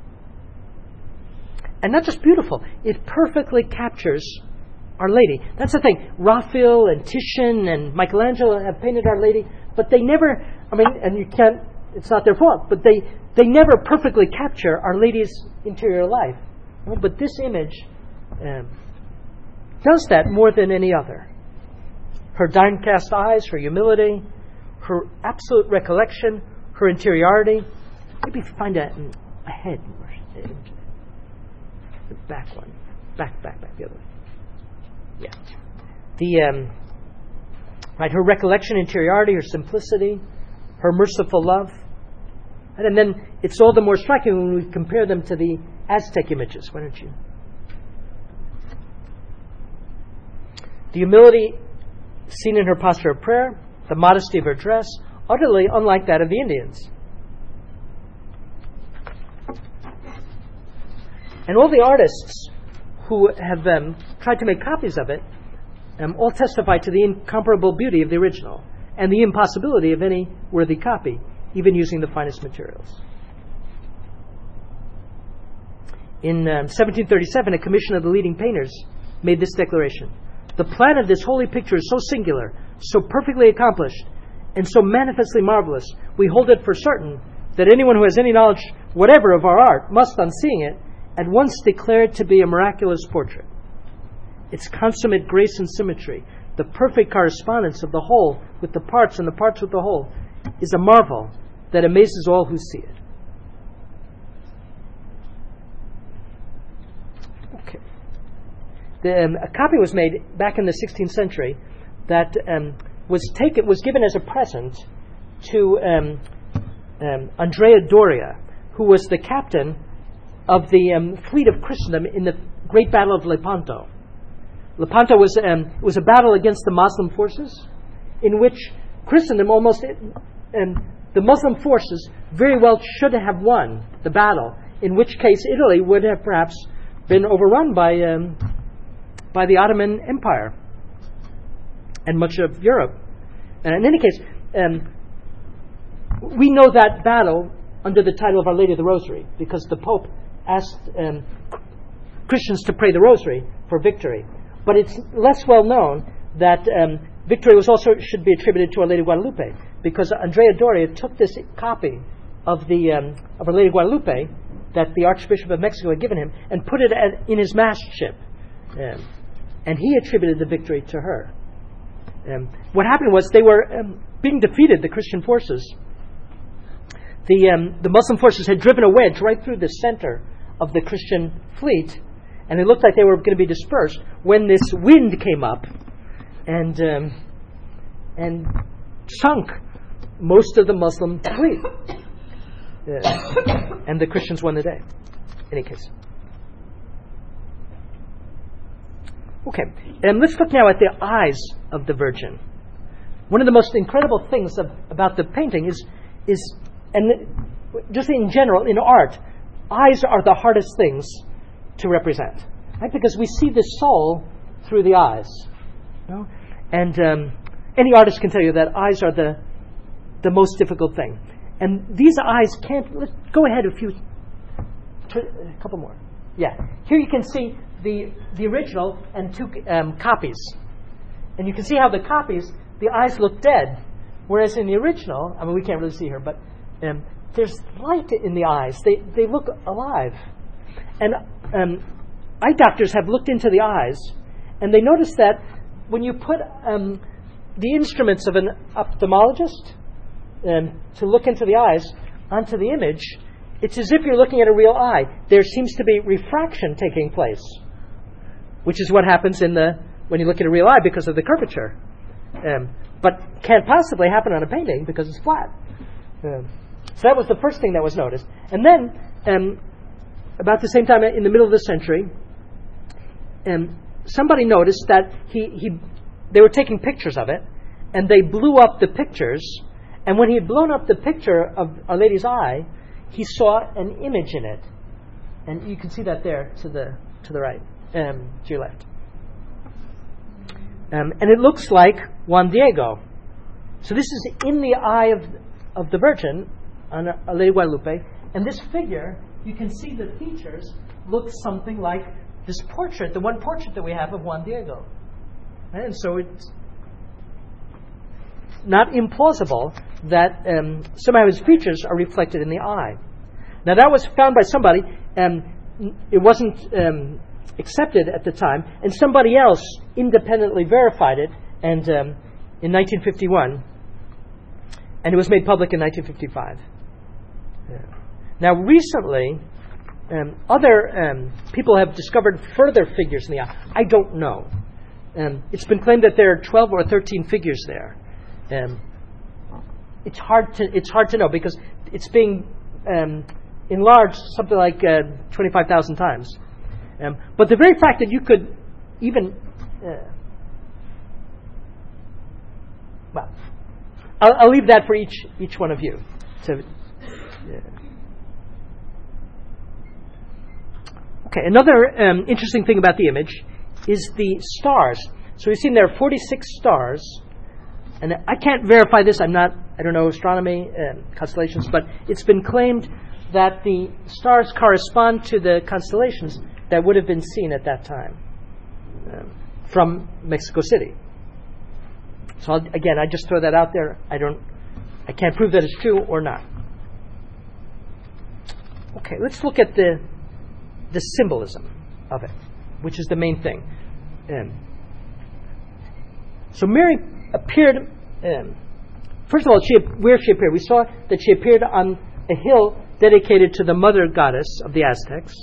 and not just beautiful; it perfectly captures Our Lady. That's the thing. Raphael and Titian and Michelangelo have painted Our Lady, but they never. I mean, and you can't. It's not their fault, but they they never perfectly capture Our Lady's interior life. But this image um, does that more than any other. Her downcast eyes, her humility, her absolute recollection, her interiority, maybe find a, a head. The back one. Back, back, back, the other way. Yeah. The, um, right, her recollection, interiority, her simplicity, her merciful love. And then it's all the more striking when we compare them to the Aztec images. Why don't you? The humility seen in her posture of prayer, the modesty of her dress, utterly unlike that of the Indians. And all the artists who have um, tried to make copies of it um, all testify to the incomparable beauty of the original and the impossibility of any worthy copy, even using the finest materials. In um, seventeen thirty-seven, a commission of the leading painters made this declaration: "The plan of this holy picture is so singular, so perfectly accomplished, and so manifestly marvelous, we hold it for certain that anyone who has any knowledge whatever of our art must, on seeing it, at once declare it to be a miraculous portrait. Its consummate grace and symmetry, the perfect correspondence of the whole with the parts and the parts with the whole, is a marvel that amazes all who see it." Okay. The, um, a copy was made back in the sixteenth century that um, was taken, was given as a present to um, um, Andrea Doria, who was the captain of the um, fleet of Christendom in the Great Battle of Lepanto. Lepanto was um, was a battle against the Muslim forces, in which Christendom almost um, the Muslim forces very well should have won the battle. In which case, Italy would have perhaps been overrun by um, by the Ottoman Empire and much of Europe. And in any case, um, we know that battle under the title of Our Lady of the Rosary, because the Pope asked um, Christians to pray the Rosary for victory. But it's less well known that um, victory was also should be attributed to Our Lady of Guadalupe, because Andrea Doria took this copy of the um, of Our Lady of Guadalupe that the Archbishop of Mexico had given him and put it at, in his mast ship, um, and he attributed the victory to her. Um, what happened was they were um, being defeated, the Christian forces. The um, the Muslim forces had driven a wedge right through the center of the Christian fleet, and it looked like they were going to be dispersed when this wind came up and um, and sunk most of the Muslim fleet. Uh, and the Christians won the day. In any case. Okay, and let's look now at the eyes of the Virgin. One of the most incredible things of, about the painting is, is, and just in general, in art, eyes are the hardest things to represent, right? Because we see the soul through the eyes. You know? And um, any artist can tell you that eyes are the the most difficult thing. And these eyes can't... Let's go ahead a few... A couple more. Yeah. Here you can see the the original and two um, copies. And you can see how the copies, the eyes look dead. Whereas in the original, I mean, we can't really see her, but um, there's light in the eyes. They they look alive. And um, eye doctors have looked into the eyes, and they notice that when you put um, the instruments of an ophthalmologist um, to look into the eyes onto the image, it's as if you're looking at a real eye. There seems to be refraction taking place, which is what happens in the when you look at a real eye because of the curvature. Um, but can't possibly happen on a painting because it's flat. Um, so that was the first thing that was noticed. And then, um, about the same time in the middle of the century, um, somebody noticed that he, he they were taking pictures of it, and they blew up the pictures. And when he had blown up the picture of Our Lady's eye, he saw an image in it, and you can see that there to the to the right, um, to your left. Um, and it looks like Juan Diego. So this is in the eye of of the Virgin on Our Lady Guadalupe, and this figure, you can see the features look something like this portrait, the one portrait that we have of Juan Diego. And so it's not implausible that um, somehow his features are reflected in the eye. Now that was found by somebody, and it wasn't um, accepted at the time, and somebody else independently verified it, and um, in nineteen fifty-one, and it was made public in nineteen fifty-five. Yeah. Now, recently, um, other um, people have discovered further figures in the eye. I don't know. Um, it's been claimed that there are twelve or thirteen figures there. Um, it's hard to it's hard to know because it's being um, enlarged something like uh, twenty-five thousand times. Um, but the very fact that you could even uh, well, I'll, I'll leave that for each each one of you. To, yeah. Okay, another um, interesting thing about the image is the stars. So we've seen there are forty-six stars, and I can't verify this. I'm not. I don't know astronomy and constellations, but it's been claimed that the stars correspond to the constellations that would have been seen at that time um, from Mexico City. So I'll, again, I just throw that out there. I don't. I can't prove that it's true or not. Okay, let's look at the the symbolism of it, which is the main thing. Um, so Mary appeared. Um, first of all, she where she appeared. We saw that she appeared on a hill dedicated to the mother goddess of the Aztecs,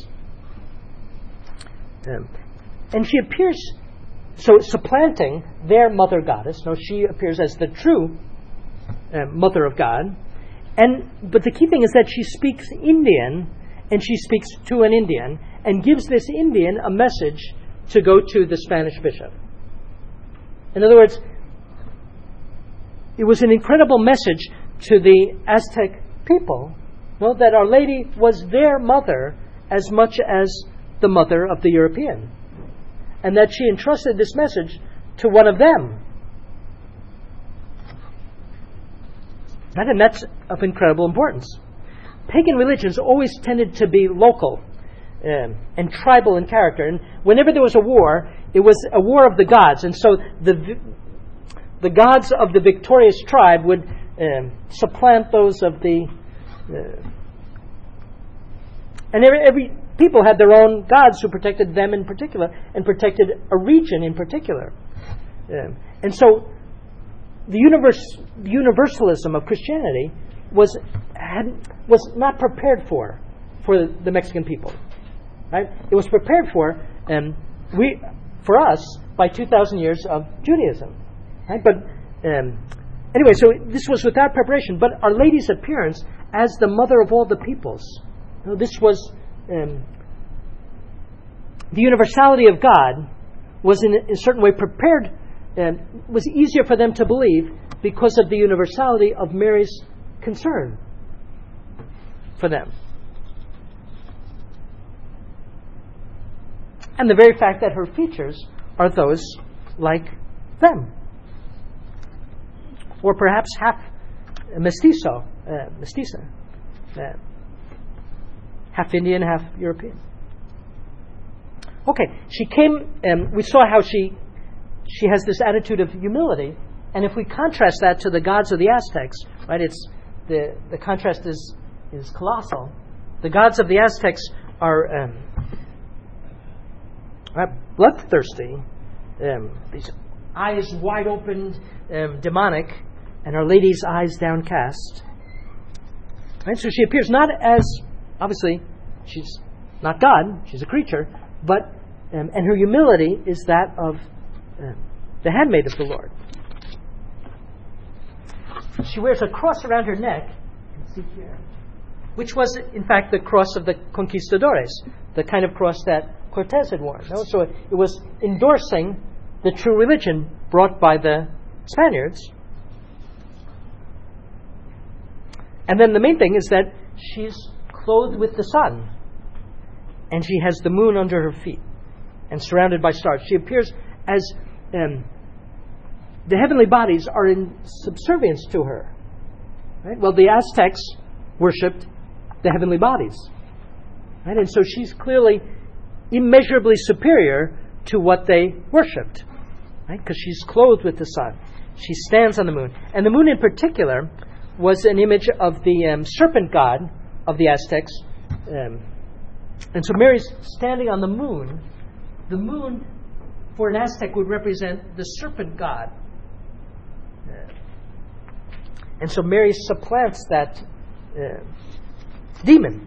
um, and she appears so supplanting their mother goddess. No, she appears as the true uh, mother of God. And but the key thing is that she speaks Indian, and she speaks to an Indian, and gives this Indian a message to go to the Spanish bishop. In other words, it was an incredible message to the Aztec people, you know, that Our Lady was their mother as much as the mother of the European, and that she entrusted this message to one of them. And that's of incredible importance. Pagan religions always tended to be local um, and tribal in character. And whenever there was a war, it was a war of the gods. And so the the gods of the victorious tribe would um, supplant those of the... Uh, and every, every people had their own gods who protected them in particular and protected a region in particular. Um, and so... The universe, universalism of Christianity was had, was not prepared for for the Mexican people, right? It was prepared for um, we for us by two thousand years of Judaism, right? But um, anyway, so this was without preparation. But Our Lady's appearance as the mother of all the peoples, you know, this was um, the universality of God was in a certain way prepared. And was easier for them to believe because of the universality of Mary's concern for them. And the very fact that her features are those like them. Or perhaps half mestizo, uh, mestiza, uh, half Indian, half European. Okay, she came, um, we saw how she She has this attitude of humility, and if we contrast that to the gods of the Aztecs, right? It's the the contrast is is colossal. The gods of the Aztecs are um, bloodthirsty, um, these eyes wide open, um, demonic, and Our Lady's eyes downcast. Right? So she appears not as obviously she's not God; she's a creature, but um, and her humility is that of Uh, the handmaid of the Lord. She wears a cross around her neck, you can see here, which was, in fact, the cross of the conquistadores, the kind of cross that Cortez had worn. No? So it, it was endorsing the true religion brought by the Spaniards. And then the main thing is that she's clothed with the sun, and she has the moon under her feet, and surrounded by stars. She appears as um, the heavenly bodies are in subservience to her. Right? Well, the Aztecs worshipped the heavenly bodies. Right? And so she's clearly immeasurably superior to what they worshipped. Right? Because she's clothed with the sun. She stands on the moon. And the moon in particular was an image of the um, serpent god of the Aztecs. Um, and so Mary's standing on the moon. The moon, for an Aztec, would represent the serpent god. Uh, and so Mary supplants that uh, demon.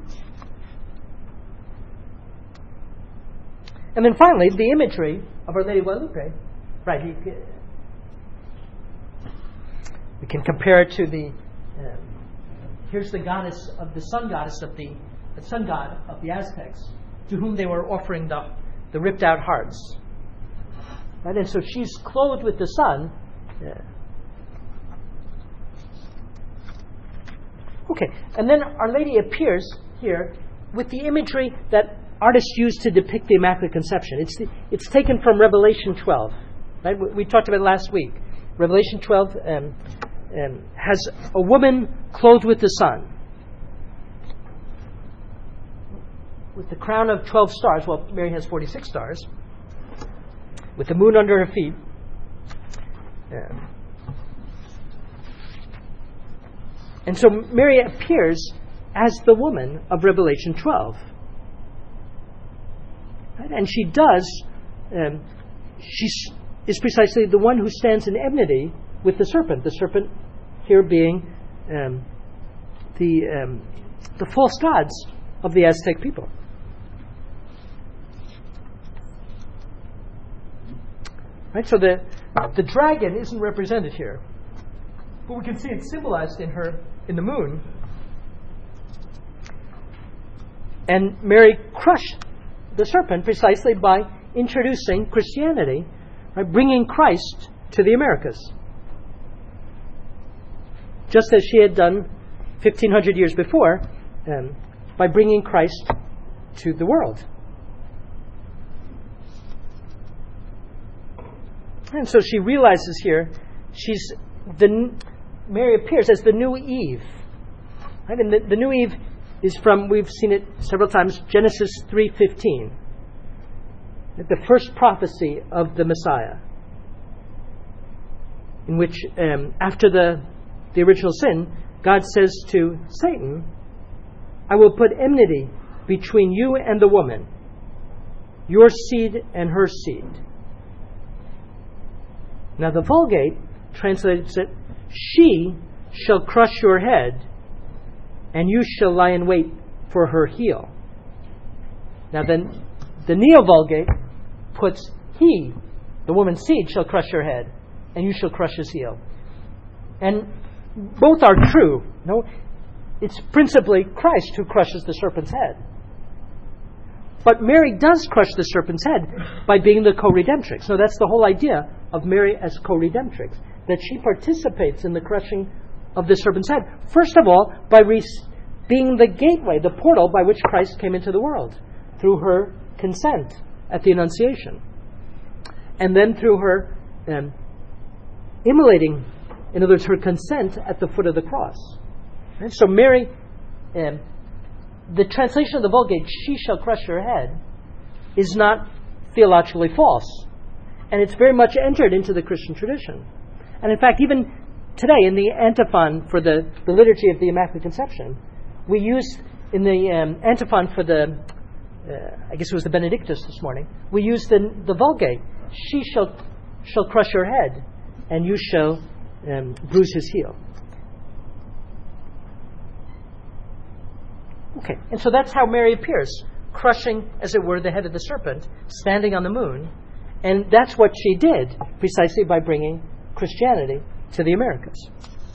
And then finally, the imagery of Our Lady of Guadalupe. Right, you can, we can compare it to the. Um, here's the goddess of the sun goddess of the, the sun god of the Aztecs, to whom they were offering the the ripped out hearts. Right, and so she's clothed with the sun. Yeah. Okay, and then Our Lady appears here with the imagery that artists use to depict the Immaculate Conception. It's the, it's taken from Revelation twelve. Right? We, we talked about it last week. Revelation twelve um, um, has a woman clothed with the sun, with the crown of twelve stars. Well, Mary has forty-six stars, with the moon under her feet. Yeah. And so Mary appears as the woman of Revelation twelve. Right? And she does, um, she is precisely the one who stands in enmity with the serpent. The serpent here being um, the, um, the false gods of the Aztec people. Right? So the, the dragon isn't represented here. But we can see it symbolized in her, in the moon. And Mary crushed the serpent precisely by introducing Christianity, by bringing Christ to the Americas. Just as she had done fifteen hundred years before, um, by bringing Christ to the world. And so she realizes here, she's the Mary appears as the new Eve. Right? And the, the new Eve is from, we've seen it several times, Genesis three fifteen. The first prophecy of the Messiah. In which, um, after the, the original sin, God says to Satan, I will put enmity between you and the woman, your seed and her seed. Now the Vulgate translates it, she shall crush your head, and you shall lie in wait for her heel. Now then, the Neo-Vulgate puts, he, the woman's seed, shall crush your head, and you shall crush his heel. And both are true. No, it's principally Christ who crushes the serpent's head. But Mary does crush the serpent's head by being the co-redemptrix. So that's the whole idea of Mary as co-redemptrix, that she participates in the crushing of the serpent's head. First of all, by re- being the gateway, the portal by which Christ came into the world, through her consent at the Annunciation. And then through her um, immolating, in other words, her consent at the foot of the cross. And so Mary, um, the translation of the Vulgate, she shall crush your head, is not theologically false. And it's very much entered into the Christian tradition. And in fact, even today, in the antiphon for the, the liturgy of the Immaculate Conception, we use, in the um, antiphon for the, uh, I guess it was the Benedictus this morning, we use the, the Vulgate. She shall shall crush your head, and you shall um, bruise his heel. Okay, and so that's how Mary appears, crushing, as it were, the head of the serpent, standing on the moon. And that's what she did, precisely by bringing Christianity to the Americas.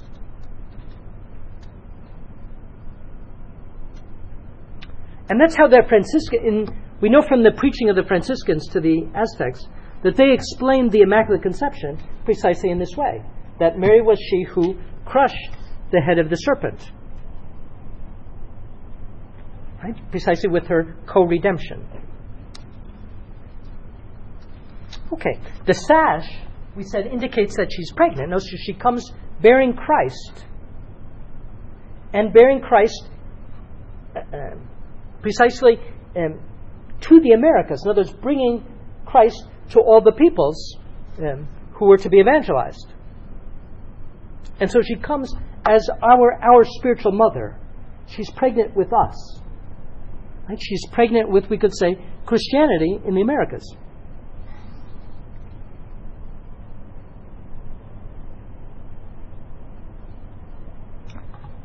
And that's how the Franciscan, in, we know from the preaching of the Franciscans to the Aztecs, that they explained the Immaculate Conception precisely in this way, that Mary was she who crushed the head of the serpent. Right? Precisely with her co-redemption. Okay, the sash, we said, indicates that she's pregnant. Notice she comes bearing Christ. And bearing Christ uh, uh, precisely um, to the Americas. In other words, bringing Christ to all the peoples um, who were to be evangelized. And so she comes as our, our spiritual mother. She's pregnant with us. Right? She's pregnant with, we could say, Christianity in the Americas.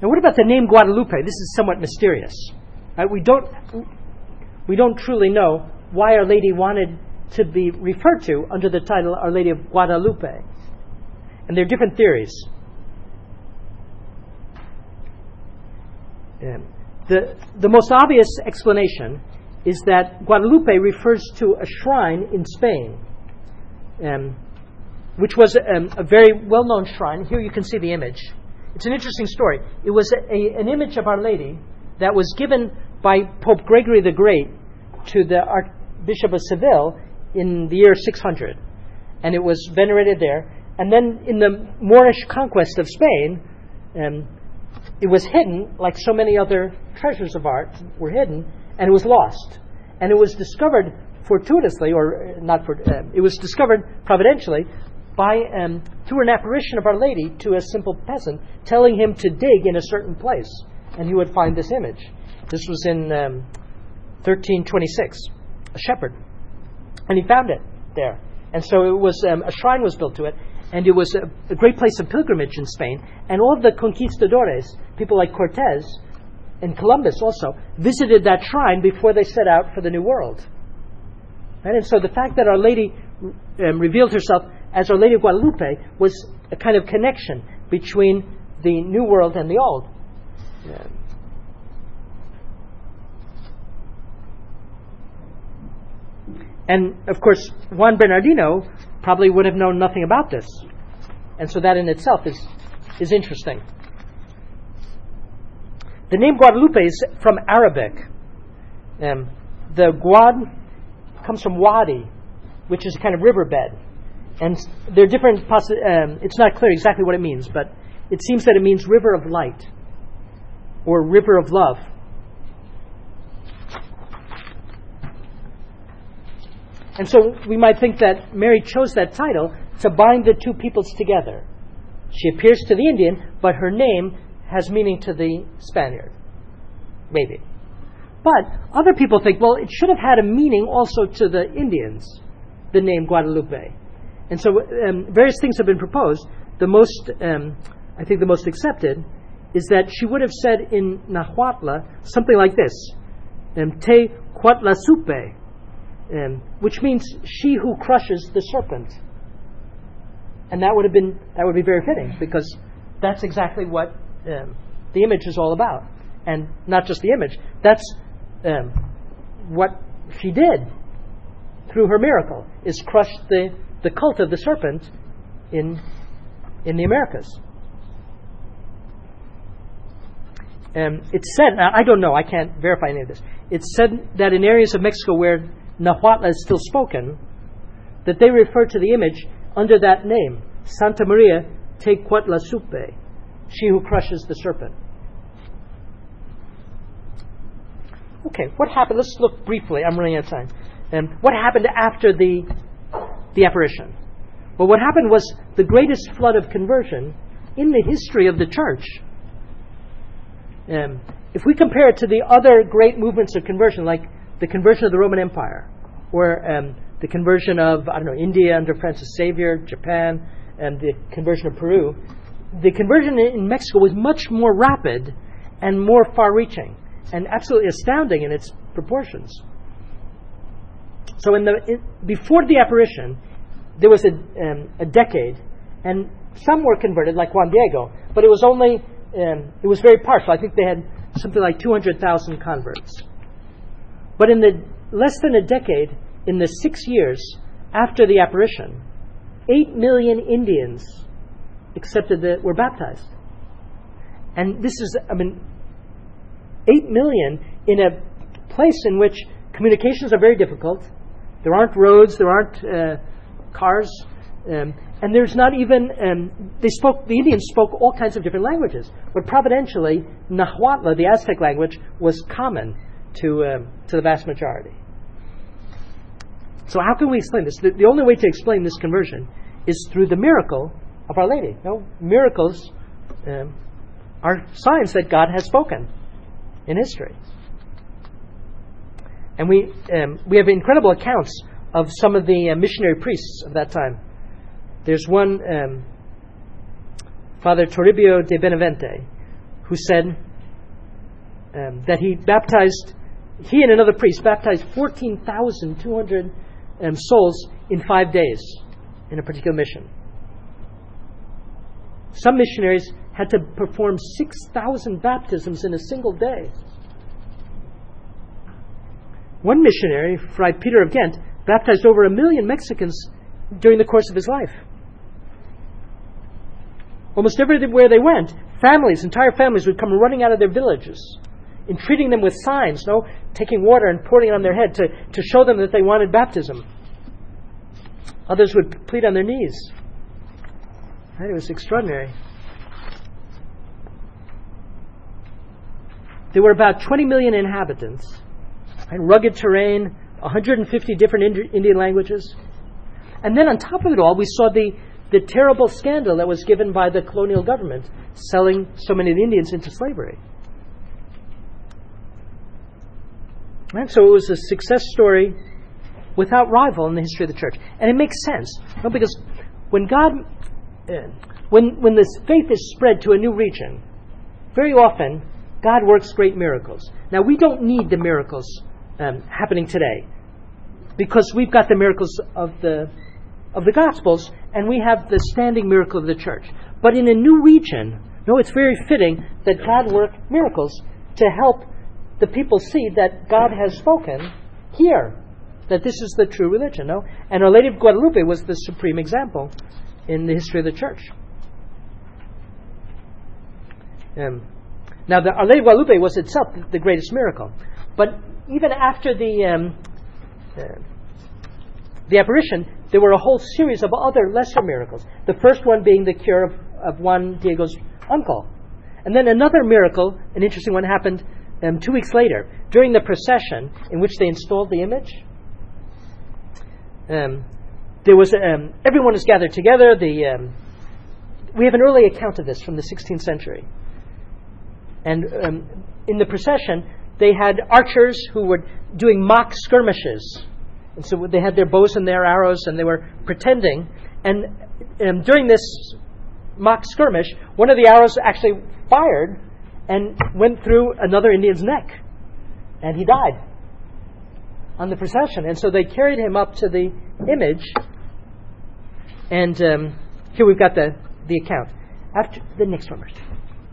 Now, what about the name Guadalupe? This is somewhat mysterious. Right? We don't we don't truly know why Our Lady wanted to be referred to under the title Our Lady of Guadalupe. And there are different theories. Um, the, the most obvious explanation is that Guadalupe refers to a shrine in Spain, um, which was um, a very well-known shrine. Here you can see the image. It's an interesting story. It was a, a, an image of Our Lady that was given by Pope Gregory the Great to the Archbishop of Seville in the year six hundred. And it was venerated there. And then in the Moorish conquest of Spain, um, it was hidden, like so many other treasures of art were hidden, and it was lost. And it was discovered fortuitously, or not for, uh, it was discovered providentially by um, through an apparition of Our Lady to a simple peasant, telling him to dig in a certain place, and he would find this image. This was in um, thirteen twenty-six, a shepherd, and he found it there. And so it was um, a shrine was built to it, and it was a, a great place of pilgrimage in Spain. And all of the conquistadores, people like Cortez and Columbus also, visited that shrine before they set out for the New World. Right? And so the fact that Our Lady um, revealed herself as Our Lady of Guadalupe was a kind of connection between the New World and the Old. Yeah. And, of course, Juan Bernardino probably would have known nothing about this. And so that in itself is, is interesting. The name Guadalupe is from Arabic. Um, the Guad comes from Wadi, which is a kind of riverbed. And there are different possi- um, it's not clear exactly what it means, but it seems that it means river of light or river of love. And so we might think that Mary chose that title to bind the two peoples together. She appears to the Indian, but her name has meaning to the Spaniard. Maybe. But other people think, well, it should have had a meaning also to the Indians, the name Guadalupe. And so um, various things have been proposed. The most, um, I think the most accepted, is that she would have said in Nahuatl something like this, um, Te Cuatlasupe, um, which means she who crushes the serpent. And that would have been that would be very fitting, because that's exactly what um, the image is all about. And not just the image, that's um, what she did through her miracle, is crush the, the cult of the serpent in in the Americas. Um, it's said, I don't know, I can't verify any of this, it's said that in areas of Mexico where Nahuatl is still spoken, that they refer to the image under that name, Santa Maria Te Cuatlasupe, she who crushes the serpent. Okay, what happened? Let's look briefly. I'm running out of time. Um, what happened after the the apparition? Well, what happened was the greatest flood of conversion in the history of the church. Um, if we compare it to the other great movements of conversion, like the conversion of the Roman Empire, or um, the conversion of, I don't know, India under Francis Xavier, Japan, and the conversion of Peru, the conversion in Mexico was much more rapid and more far-reaching, and absolutely astounding in its proportions. So in the in, before the apparition, there was a, um, a decade, and some were converted, like Juan Diego, but it was only, um, it was very partial. I think they had something like two hundred thousand converts. But in the less than a decade, in the six years after the apparition, eight million Indians accepted that were baptized. And this is, I mean, eight million in a place in which communications are very difficult. There aren't roads, there aren't uh, cars, um, and there's not even, um, they spoke, the Indians spoke all kinds of different languages. But providentially, Nahuatl, the Aztec language, was common to um, to the vast majority. So how can we explain this? The, the only way to explain this conversion is through the miracle of Our Lady. No, miracles um, are signs that God has spoken in history. And we um, we have incredible accounts of some of the uh, missionary priests of that time. There's one, um, Father Toribio de Benavente, who said um, that he baptized, he and another priest baptized fourteen thousand two hundred um, souls in five days in a particular mission. Some missionaries had to perform six thousand baptisms in a single day. One missionary, Fray Peter of Ghent, baptized over a million Mexicans during the course of his life. Almost everywhere they went, families, entire families would come running out of their villages, entreating them with signs, no, taking water and pouring it on their head to, to show them that they wanted baptism. Others would plead on their knees. Right? It was extraordinary. There were about twenty million inhabitants, and rugged terrain, one hundred fifty different Indi- Indian languages. And then on top of it all, we saw the, the terrible scandal that was given by the colonial government, selling so many of the Indians into slavery. And so it was a success story without rival in the history of the church. And it makes sense, no? Because when God, uh, when when this faith is spread to a new region, very often God works great miracles. Now, we don't need the miracles um, happening today, because we've got the miracles of the of the Gospels, and we have the standing miracle of the church. But in a new region, no, it's very fitting that God work miracles to help the people see that God has spoken here, that this is the true religion. No, and Our Lady of Guadalupe was the supreme example in the history of the church. Um, now, the Our Lady of Guadalupe was itself the greatest miracle, but even after the um, uh, the apparition, there were a whole series of other lesser miracles. The first one being the cure of, of Juan Diego's uncle, and then another miracle, an interesting one, happened um, two weeks later during the procession in which they installed the image. Um, there was um, everyone was gathered together. The um, we have an early account of this from the sixteenth century, and um, in the procession they had archers who were doing mock skirmishes, and so they had their bows and their arrows, and they were pretending. And um, during this mock skirmish, one of the arrows actually fired and went through another Indian's neck, and he died on the procession. And so they carried him up to the image, and um, here we've got the, the account. After the next one, verse.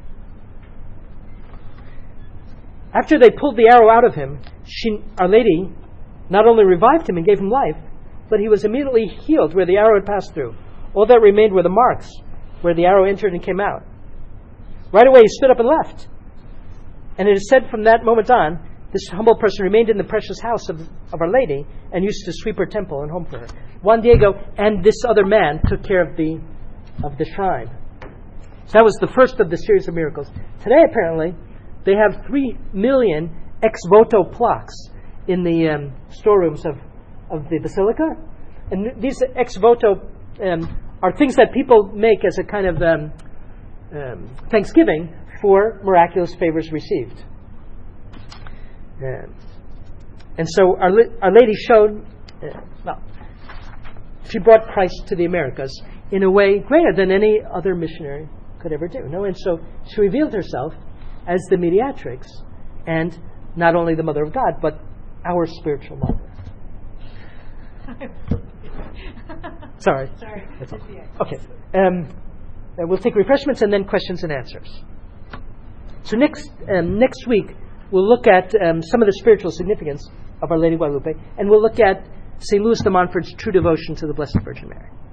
After they pulled the arrow out of him, she, Our Lady not only revived him and gave him life, but he was immediately healed where the arrow had passed through. All that remained were the marks where the arrow entered and came out. Right away he stood up and left. And it is said from that moment on, this humble person remained in the precious house of, of Our Lady and used to sweep her temple and home for her. Juan Diego and this other man took care of the of the shrine. So that was the first of the series of miracles. Today, apparently, they have three million ex voto plaques in the um, storerooms of, of the basilica. And these ex voto um, are things that people make as a kind of um, um, thanksgiving for miraculous favors received. Um, and so Our, Our Lady showed, uh, well, she brought Christ to the Americas in a way greater than any other missionary could ever do. No, and so she revealed herself as the mediatrix, and not only the Mother of God, but our spiritual mother. Sorry. Sorry. That's all. Okay. Um, uh, we'll take refreshments and then questions and answers. So next um, next week we'll look at um, some of the spiritual significance of Our Lady of Guadalupe, and we'll look at Saint Louis de Montfort's true devotion to the Blessed Virgin Mary.